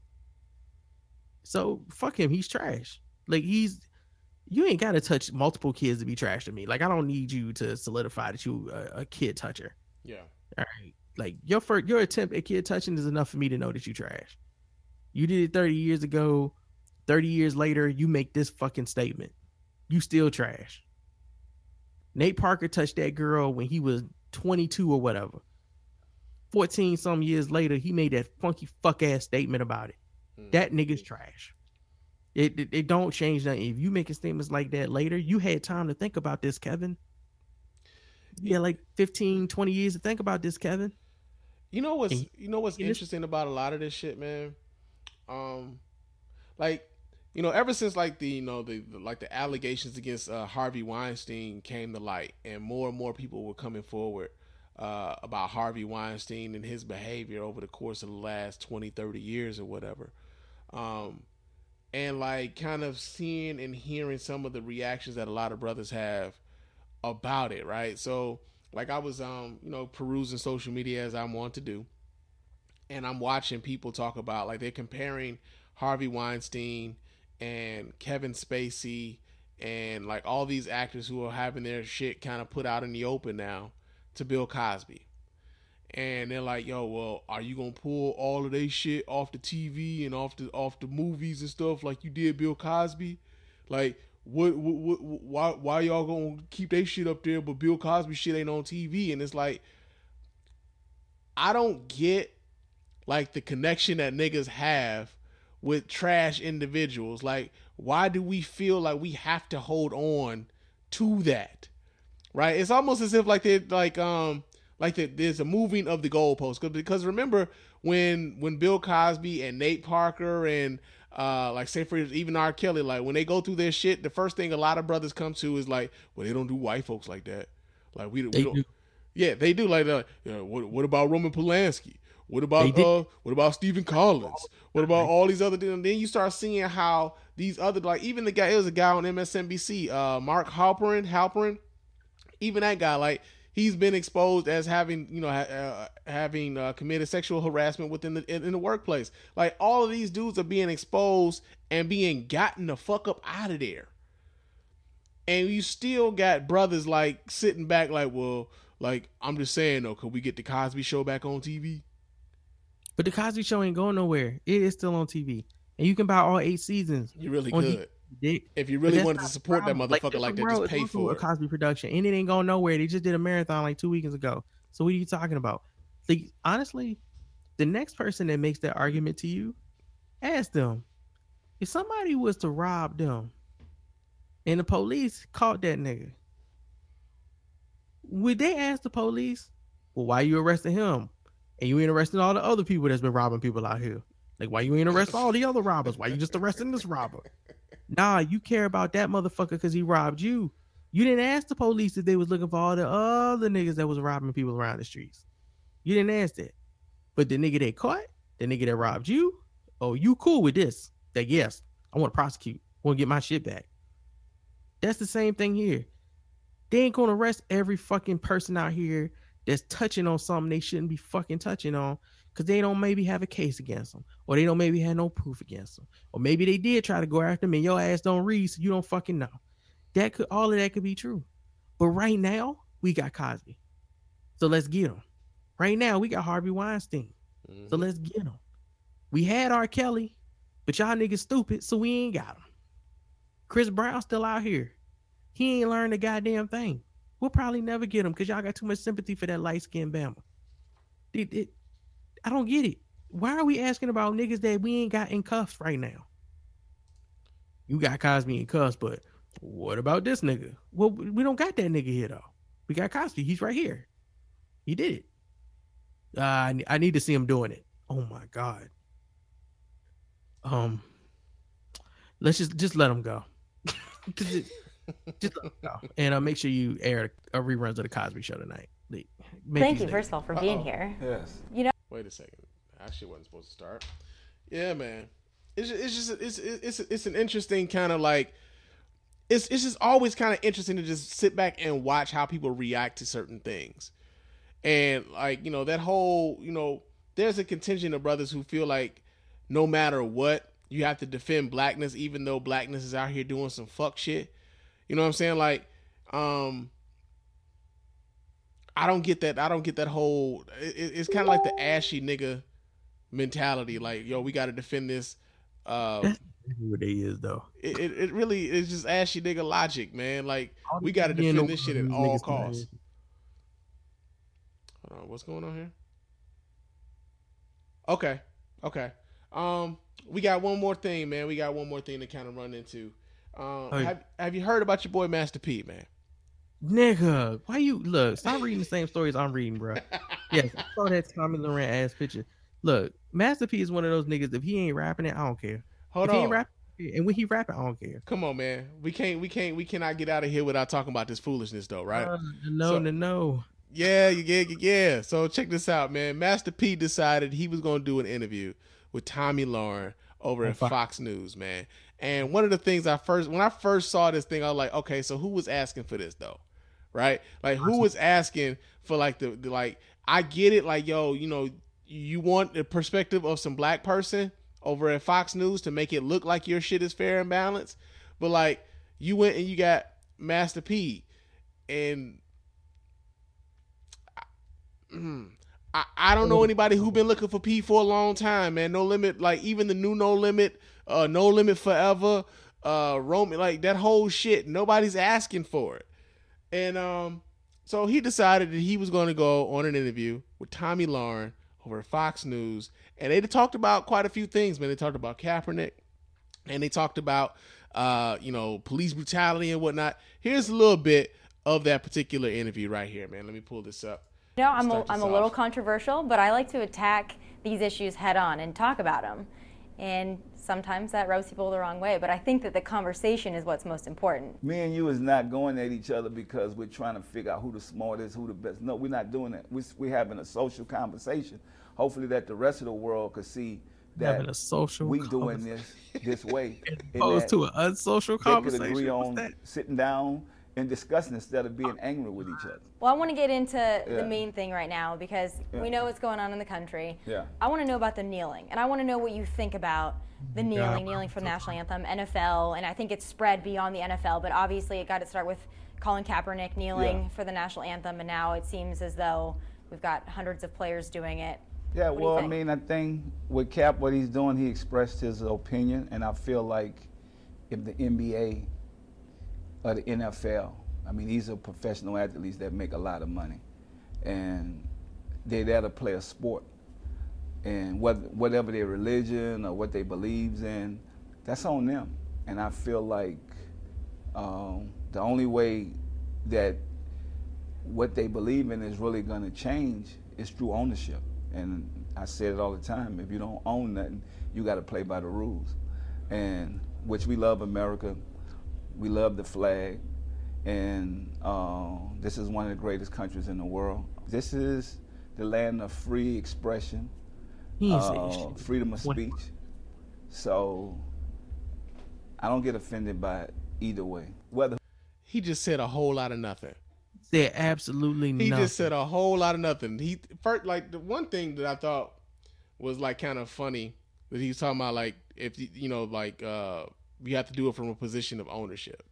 So fuck him. He's trash. Like he's. You ain't got to touch multiple kids to be trash to me. Like, I don't need you to solidify that you a, a kid toucher. Yeah. All right. Like, your first, your attempt at kid touching is enough for me to know that you trash. You did it thirty years ago. thirty years later, you make this fucking statement. You still trash. Nate Parker touched that girl when he was twenty-two or whatever. fourteen some years later, he made that funky fuck ass statement about it. Mm. That nigga's trash. It, it it don't change nothing. If you making statements like that later, you had time to think about this, Kevin. Yeah, like fifteen, twenty years to think about this, Kevin. You know what's you know what's interesting about a lot of this shit, man? Um like, you know, ever since like the you know the, the like the allegations against uh, Harvey Weinstein came to light, and more and more people were coming forward uh about Harvey Weinstein and his behavior over the course of the last twenty, thirty years or whatever. Um And like kind of seeing and hearing some of the reactions that a lot of brothers have about it, right? So like I was, um, you know, perusing social media as I want to do, and I'm watching people talk about like they're comparing Harvey Weinstein and Kevin Spacey and like all these actors who are having their shit kind of put out in the open now to Bill Cosby. And they're like, yo, well, are you going to pull all of their shit off the T V and off the off the movies and stuff like you did Bill Cosby? Like, what, what, what why why y'all going to keep their shit up there, but Bill Cosby shit ain't on T V? And it's like, I don't get, like, the connection that niggas have with trash individuals. Like, why do we feel like we have to hold on to that? Right? It's almost as if, like, they're, like, um... Like the, there's a moving of the goalposts, because remember when when Bill Cosby and Nate Parker and uh like say for even R. Kelly, like when they go through their shit, the first thing a lot of brothers come to is like, well, they don't do white folks like that. Like we, we don't. Yeah, they do like that. You know, what, what about Roman Polanski? What They about did. uh? What about Stephen Collins? What about all these other things? And then you start seeing how these other, like even the guy, it was a guy on M S N B C, uh, Mark Halperin, Halperin. Even that guy, like he's been exposed as having, you know, ha- uh, having uh, committed sexual harassment within the in, in the workplace. Like all of these dudes are being exposed and being gotten the fuck up out of there. And you still got brothers like sitting back, like, well, like I'm just saying though, could we get the Cosby Show back on T V? But the Cosby Show ain't going nowhere. It is still on T V, and you can buy all eight seasons. You really on could. D- If you But really that's wanted to not the support that problem. motherfucker like, Different that, World just is pay also for a it. Cosby production, and it ain't going nowhere. They just did a marathon like two weekends ago. So what are you talking about? Like honestly, the next person that makes that argument to you, ask them if somebody was to rob them, and the police caught that nigga. Would they ask the police, well, why you arresting him? And you ain't arresting all the other people that's been robbing people out here. Like, why you ain't arresting all the other robbers? Why you just arresting this robber? Nah, you care about that motherfucker because he robbed you. You didn't ask the police if they was looking for all the other niggas that was robbing people around the streets. You didn't ask that. But the nigga they caught, the nigga that robbed you, oh, you cool with this. That yes, I want to prosecute. I want to get my shit back. That's the same thing here. They ain't gonna arrest every fucking person out here that's touching on something they shouldn't be fucking touching on because they don't maybe have a case against them, or they don't maybe have no proof against them, or maybe they did try to go after them and your ass don't read, so you don't fucking know. That could all of that could be true. But right now, we got Cosby. So let's get him. Right now, we got Harvey Weinstein. Mm-hmm. So let's get him. We had R. Kelly, but y'all niggas stupid, so we ain't got him. Chris Brown still out here. He ain't learned a goddamn thing. We'll probably never get him because y'all got too much sympathy for that light-skinned Bama. It, it, I don't get it. Why are we asking about niggas that we ain't got in cuffs right now? You got Cosby in cuffs, but what about this nigga? Well, we don't got that nigga here, though. We got Cosby. He's right here. He did it. Uh, I, I need to see him doing it. Oh, my God. Um, let's just, just let him go. it, just let him go. And uh, make sure you air a, a reruns of the Cosby Show tonight. Make Thank these you, first of all, for being Uh-oh. here. Yes. You know, Wait a second. I shit wasn't supposed to start. Yeah, man. It's just, it's just it's it's it's an interesting kind of like it's it's just always kind of interesting to just sit back and watch how people react to certain things. And like, you know, that whole, you know, there's a contingent of brothers who feel like no matter what, you have to defend blackness even though blackness is out here doing some fuck shit. You know what I'm saying? Like um I don't get that. I don't get that whole. It, it's kind of like the ashy nigga mentality. Like, yo, we got to defend this. Uh, That's what they is though. it, it it really is just ashy nigga logic, man. Like, All we these got to men defend know this shit at these all niggas costs. tonight. Hold on, what's going on here? Okay, okay. Um, we got one more thing, man. We got one more thing to kind of run into. Um, Hey. have Have you heard about your boy Master P, man? Nigga, why you look? Stop reading the same stories I'm reading, bro. Yes, I saw that Tommy Loren ass picture. Look, Master P is one of those niggas. If he ain't rapping it, I don't care. Hold if he on. ain't rapping, and when he rapping, I don't care. Come on, man. We can't. We can't. We cannot get out of here without talking about this foolishness, though, right? Uh, no, So- no, no. Yeah, yeah, yeah, yeah. So check this out, man. Master P decided he was going to do an interview with Tommy Lauren over at Fox. Fox News, man. And one of the things I first, when I first saw this thing, I was like, okay, so who was asking for this though? Right? Like who was asking for like the, the like, I get it. Like, yo, you know, you want the perspective of some black person over at Fox News to make it look like your shit is fair and balanced. But like you went and you got Master P and I, I don't know anybody who been looking for P for a long time, man. No Limit, like even the new No Limit, uh, No Limit Forever, uh, Roman, like that whole shit. Nobody's asking for it, and um, so he decided that he was going to go on an interview with Tommy Lauren over at Fox News, and they talked about quite a few things, man. They talked about Kaepernick, and they talked about uh, you know, police brutality and whatnot. Here's a little bit of that particular interview right here, man. Let me pull this up. You know, I'm a, Start this I'm a little off. controversial, but I like to attack these issues head on and talk about them. and sometimes that rubs people the wrong way. But I think that the conversation is what's most important. Me and you is not going at each other because we're trying to figure out who the smartest, who the best. No, we're not doing that. We're, we're having a social conversation. Hopefully that the rest of the world could see that Having a social we doing this this way. As opposed to an unsocial conversation. They could agree What's on that? sitting down and discussing instead of being angry with each other. Well, I want to get into Yeah. the main thing right now because Yeah. we know what's going on in the country. Yeah. I want to know about the kneeling, and I want to know what you think about the kneeling, Yeah. kneeling for the national anthem, N F L, and I think it's spread beyond the N F L, but obviously it got to start with Colin Kaepernick kneeling Yeah. for the national anthem, and now it seems as though we've got hundreds of players doing it. Yeah, What do you well, I think? mean, I think with Cap, what he's doing, he expressed his opinion, and I feel like if the N B A or the N F L, I mean, these are professional athletes that make a lot of money, and they're there to play a sport, and whether, whatever their religion or what they believes in, that's on them. And I feel like um, the only way that what they believe in is really going to change is through ownership. And I say it all the time, if you don't own nothing, you got to play by the rules. And which we love America, we love the flag, and uh, this is one of the greatest countries in the world. This is the land of free expression, He ain't say uh, shit. freedom of What- speech. So I don't get offended by it either way. Whether He just said a whole lot of nothing. Said absolutely He nothing. just said a whole lot of nothing. He first, like the one thing that I thought was like kind of funny that he was talking about, like if you you know like uh you have to do it from a position of ownership.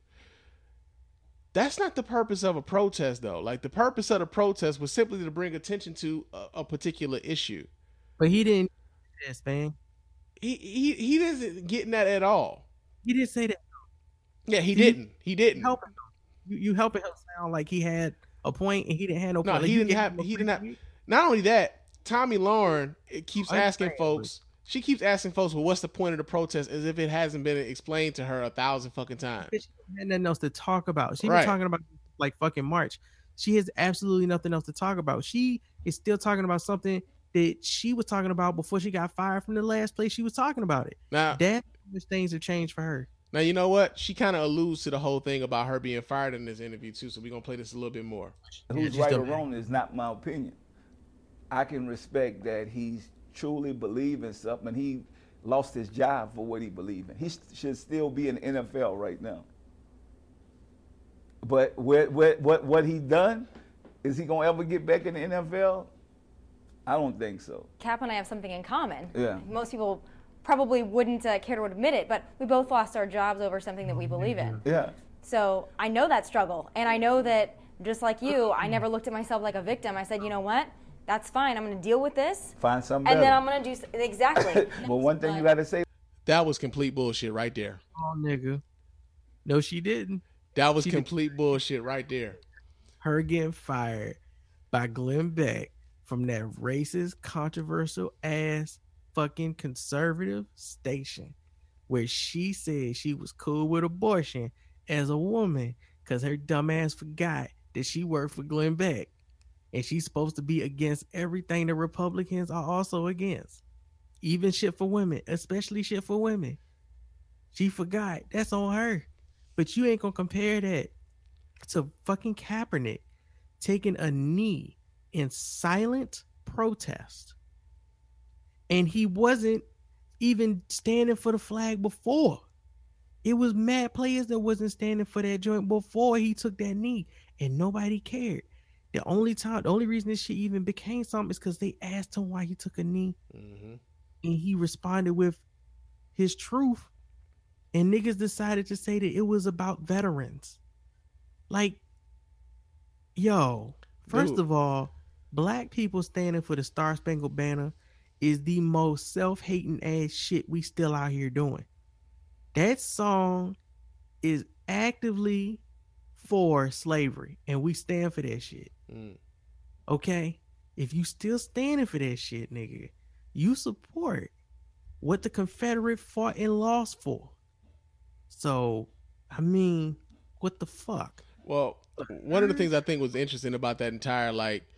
That's not the purpose of a protest, though. Like the purpose of the protest was simply to bring attention to a, a particular issue. But he didn't. Yes, man. He he he isn't getting that at all. He didn't say that. Yeah, he See, didn't. He didn't. Helping him. You, you helping him sound like he had a point and he didn't have no No, point. Like, he you didn't gave have. him a He free didn't have. tweet? Not only that, Tommy Lauren it keeps I asking understand, folks. She keeps asking folks, "Well, what's the point of the protest?" As if it hasn't been explained to her a thousand fucking times. Bitch had nothing else to talk about. She Right. been talking about like fucking March. She has absolutely nothing else to talk about. She is still talking about something that she was talking about before she got fired from the last place she was talking about it. Now, That's how much things have changed for her. now you know what? She kind of alludes to the whole thing about her being fired in this interview too. So we're gonna play this a little bit more. who's just right a- or wrong is not my opinion. I can respect that he's truly believe in something. He lost his job for what he believed in. He sh- should still be in the N F L right now. But what what what what he done? Is he gonna ever get back in the N F L? I don't think so. Cap and I have something in common. Yeah. Most people probably wouldn't uh, care to admit it, but we both lost our jobs over something that we believe in. Yeah. So I know that struggle, and I know that just like you, I never looked at myself like a victim. I said, you know what? That's fine. I'm going to deal with this, Find something and better. then I'm going to do s- exactly. But one thing you gotta say, That was complete bullshit right there. Oh, nigga. No, she didn't. That was She did- complete bullshit right there. Her getting fired by Glenn Beck from that racist, controversial ass fucking conservative station where she said she was cool with abortion as a woman because her dumb ass forgot that she worked for Glenn Beck and she's supposed to be against everything the Republicans are also against, even shit for women, especially shit for women. She forgot. That's on her. But you ain't gonna compare that to fucking Kaepernick taking a knee in silent protest. And he wasn't even standing for the flag before. It was mad players that wasn't standing for that joint before he took that knee, and nobody cared. The only time, the only reason this shit even became something is because they asked him why he took a knee, Mm-hmm. and he responded with his truth. And niggas decided to say that it was about veterans. Like, yo, first Dude. of all, black people standing for the Star Spangled Banner is the most self-hating ass shit we still out here doing. That song is actively for slavery, and we stand for that shit. Mm. Okay? If you still standing for that shit, nigga, you support what the Confederate fought and lost for. So, I mean, what the fuck? Well, one of the things I think was interesting about that entire like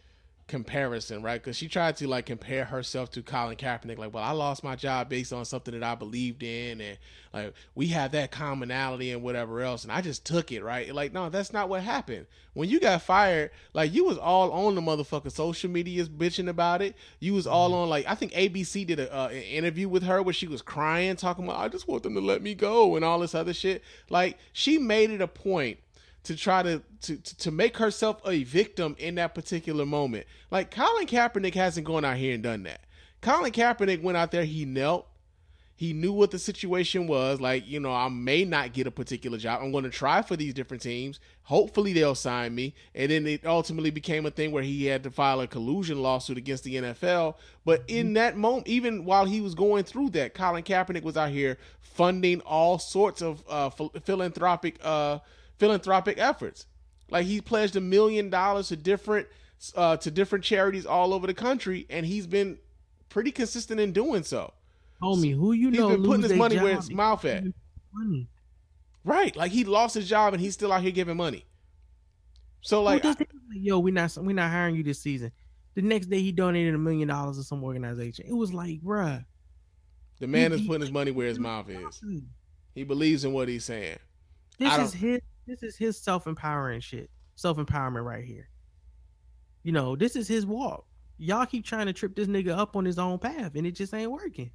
comparison, right? Because she tried to like compare herself to Colin Kaepernick, like, well, I lost my job based on something that I believed in, and like we have that commonality and whatever else, and I just took it, right? Like, no, that's not what happened. When you got fired, like you was all on the motherfucking social medias bitching about it. You was all on, like, I think A B C did a, uh, an interview with her where she was crying, talking about, I just want them to let me go and all this other shit. Like, she made it a point to try to, to to make herself a victim in that particular moment. Like, Colin Kaepernick hasn't gone out here and done that. Colin Kaepernick went out there, he knelt, he knew what the situation was. Like, you know, I may not get a particular job. I'm going to try for these different teams. Hopefully they'll sign me. And then it ultimately became a thing where he had to file a collusion lawsuit against the N F L. But in that moment, even while he was going through that, Colin Kaepernick was out here funding all sorts of uh, philanthropic uh philanthropic efforts. Like, he pledged a million dollars to different uh, to different charities all over the country, and he's been pretty consistent in doing so. Homie, who you he's know been putting his money job where his mouth at. Money. Right, like he lost his job and he's still out here giving money. So like, I, yo, we not we not hiring you this season. The next day he donated a million dollars to some organization. It was like, bruh, the man he, is putting his money where his mouth is. He believes in what he's saying. This is his. This is his self-empowering shit. Self-empowerment right here. You know, this is his walk. Y'all keep trying to trip this nigga up on his own path, and it just ain't working.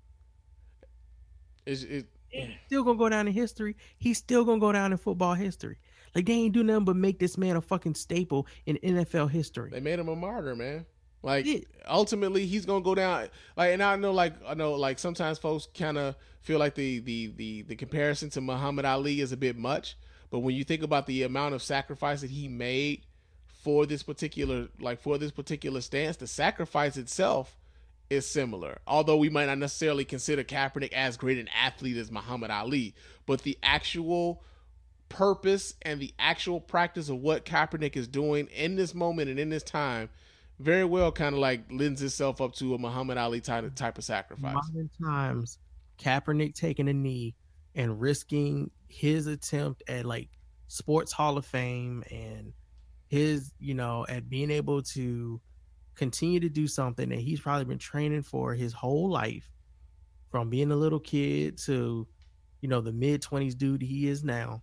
It's, it, He's still gonna go down in history. He's still gonna go down in football history. Like, they ain't do nothing but make this man a fucking staple in N F L history. They made him a martyr, man. Like, ultimately, he's gonna go down. Like, and I know, like, I know, like, sometimes folks kind of feel like the the the the comparison to Muhammad Ali is a bit much. But when you think about the amount of sacrifice that he made for this particular, like for this particular stance, the sacrifice itself is similar. Although we might not necessarily consider Kaepernick as great an athlete as Muhammad Ali, but the actual purpose and the actual practice of what Kaepernick is doing in this moment and in this time very well kind of like lends itself up to a Muhammad Ali type, type of sacrifice. Modern times, Kaepernick taking a knee and risking his attempt at like sports Hall of Fame and his, you know, at being able to continue to do something that he's probably been training for his whole life, from being a little kid to, you know, the mid twenties dude he is now.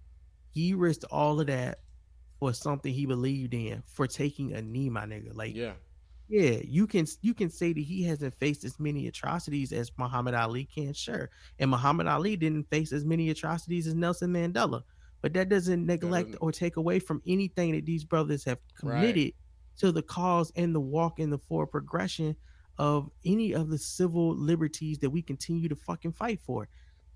He risked all of that for something he believed in, for taking a knee, my nigga. Like, yeah. Yeah, you can you can say that he hasn't faced as many atrocities as Muhammad Ali can, sure. And Muhammad Ali didn't face as many atrocities as Nelson Mandela. But that doesn't neglect that or take away from anything that these brothers have committed right. to the cause and the walk and the forward progression of any of the civil liberties that we continue to fucking fight for.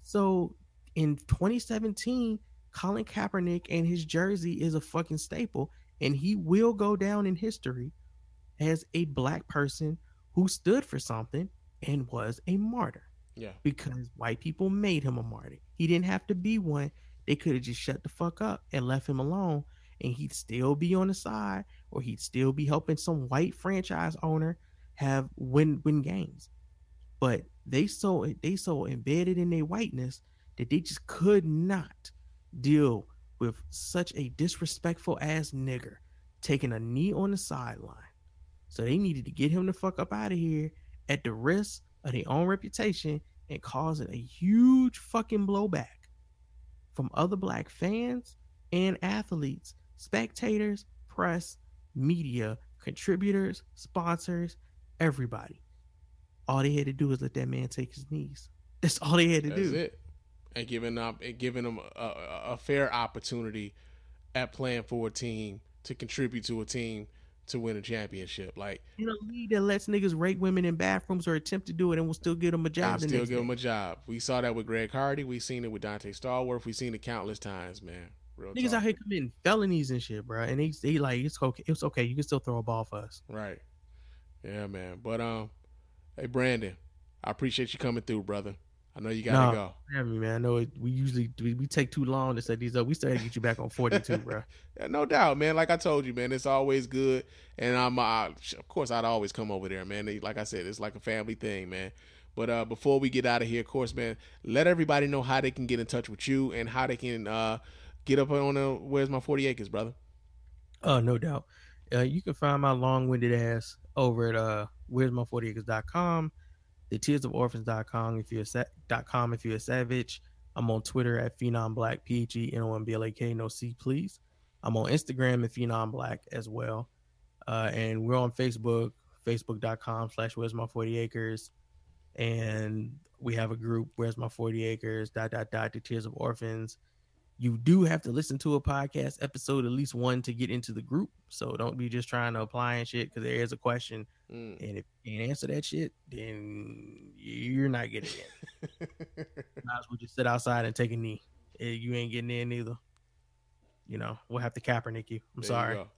So in twenty seventeen, Colin Kaepernick and his jersey is a fucking staple, and he will go down in history as a black person who stood for something and was a martyr. Yeah. Because white people made him a martyr. He didn't have to be one. They could have just shut the fuck up and left him alone, and he'd still be on the side, or he'd still be helping some white franchise owner have win win games. But they so they so embedded in their whiteness that they just could not deal with such a disrespectful ass nigger taking a knee on the sideline. So they needed to get him the fuck up out of here at the risk of their own reputation and causing a huge fucking blowback from other black fans and athletes, spectators, press, media, contributors, sponsors, everybody. All they had to do was let that man take his knees. That's all they had to That's do. That's it. And giving up and giving them a, a, a fair opportunity at playing for a team to contribute to a team to win a championship. Like, in a league that lets niggas rape women in bathrooms or attempt to do it and will still give them a job. And the still next give day. them a job. We saw that with Greg Hardy. We seen it with Dante Stallworth. We seen it countless times, man. Real Niggas talk. out here committing felonies and shit, bro. And they, they like, it's okay. It's okay. You can still throw a ball for us. Right. Yeah, man. But um, hey Brandon, I appreciate you coming through, brother. I know you gotta no, go. Yeah, me, man. I know it, we usually we, we take too long to set these up. We still had to get you back on forty-two, bro. Yeah, no doubt, man. Like I told you, man, it's always good. And I'm, uh, of course, I'd always come over there, man. They, like I said, it's like a family thing, man. But uh, before we get out of here, of course, man, let everybody know how they can get in touch with you and how they can uh, get up on uh, Where's My forty Acres, brother. Oh, no doubt. Uh, you can find my long-winded ass over at uh, where's my forty acres dot com, the tears of orphans dot com if you're a sa- dot com if you're a savage. I'm on Twitter at Phenom Black, P H E N O M B L A K, no C, please. I'm on Instagram at Phenom Black as well. Uh, and we're on Facebook, facebook.com slash Where's My forty acres. And we have a group, Where's My forty acres, dot, dot, dot, the Tears of Orphans. You do have to listen to a podcast episode, at least one, to get into the group. So don't be just trying to apply and shit because there is a question. Mm. And if you can't answer that shit, then you're not getting in. Might as well just sit outside and take a knee. You ain't getting in either. You know, we'll have to Kaepernick you. I'm there sorry. You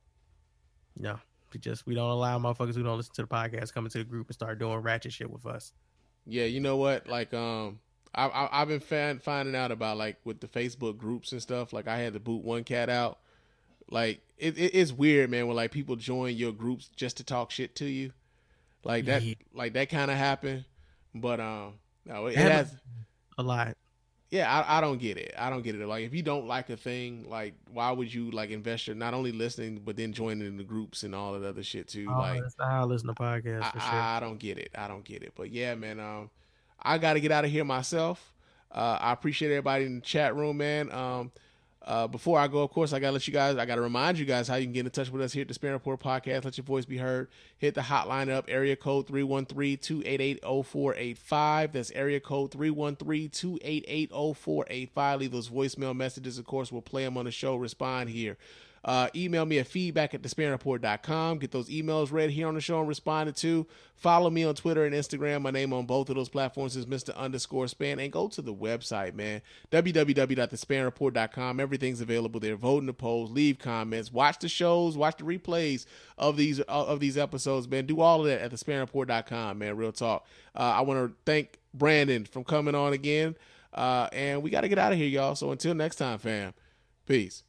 no, we just we don't allow motherfuckers who don't listen to the podcast come into the group and start doing ratchet shit with us. Yeah, you know what? Like, um, I, I I've been fan, finding out about like with the Facebook groups and stuff. Like, I had to boot one cat out. Like, it, it it's weird, man. When like people join your groups just to talk shit to you, like that, yeah. like that kind of happened. But um, no, it, it has a lot. Yeah, I, I don't get it. I don't get it. Like, if you don't like a thing, like, why would you like invest your not only listening but then joining in the groups and all that other shit too? Oh, like, that's how I listen to podcasts. I, for sure. I, I don't get it. I don't get it. But yeah, man, um, I got to get out of here myself. Uh, I appreciate everybody in the chat room, man. Um, uh, before I go, of course, I gotta let you guys. I gotta remind you guys how you can get in touch with us here at the Spin Report Podcast. Let your voice be heard. Hit the hotline up, area code three one three, two eight eight, zero four eight five. That's area code three one three, two eight eight, zero four eight five. Leave those voicemail messages. Of course, we'll play them on the show. Respond here. Uh, email me at feedback at the span report dot com. Get those emails read here on the show and responded to. Follow me on Twitter and Instagram. My name on both of those platforms is Mister Underscore Span. And go to the website, man. w w w dot the span report dot com. Everything's available there. Vote in the polls. Leave comments. Watch the shows. Watch the replays of these of these episodes, man. Do all of that at the span report dot com, man. Real talk. Uh, I want to thank Brandon for coming on again. Uh, and we got to get out of here, y'all. So until next time, fam. Peace.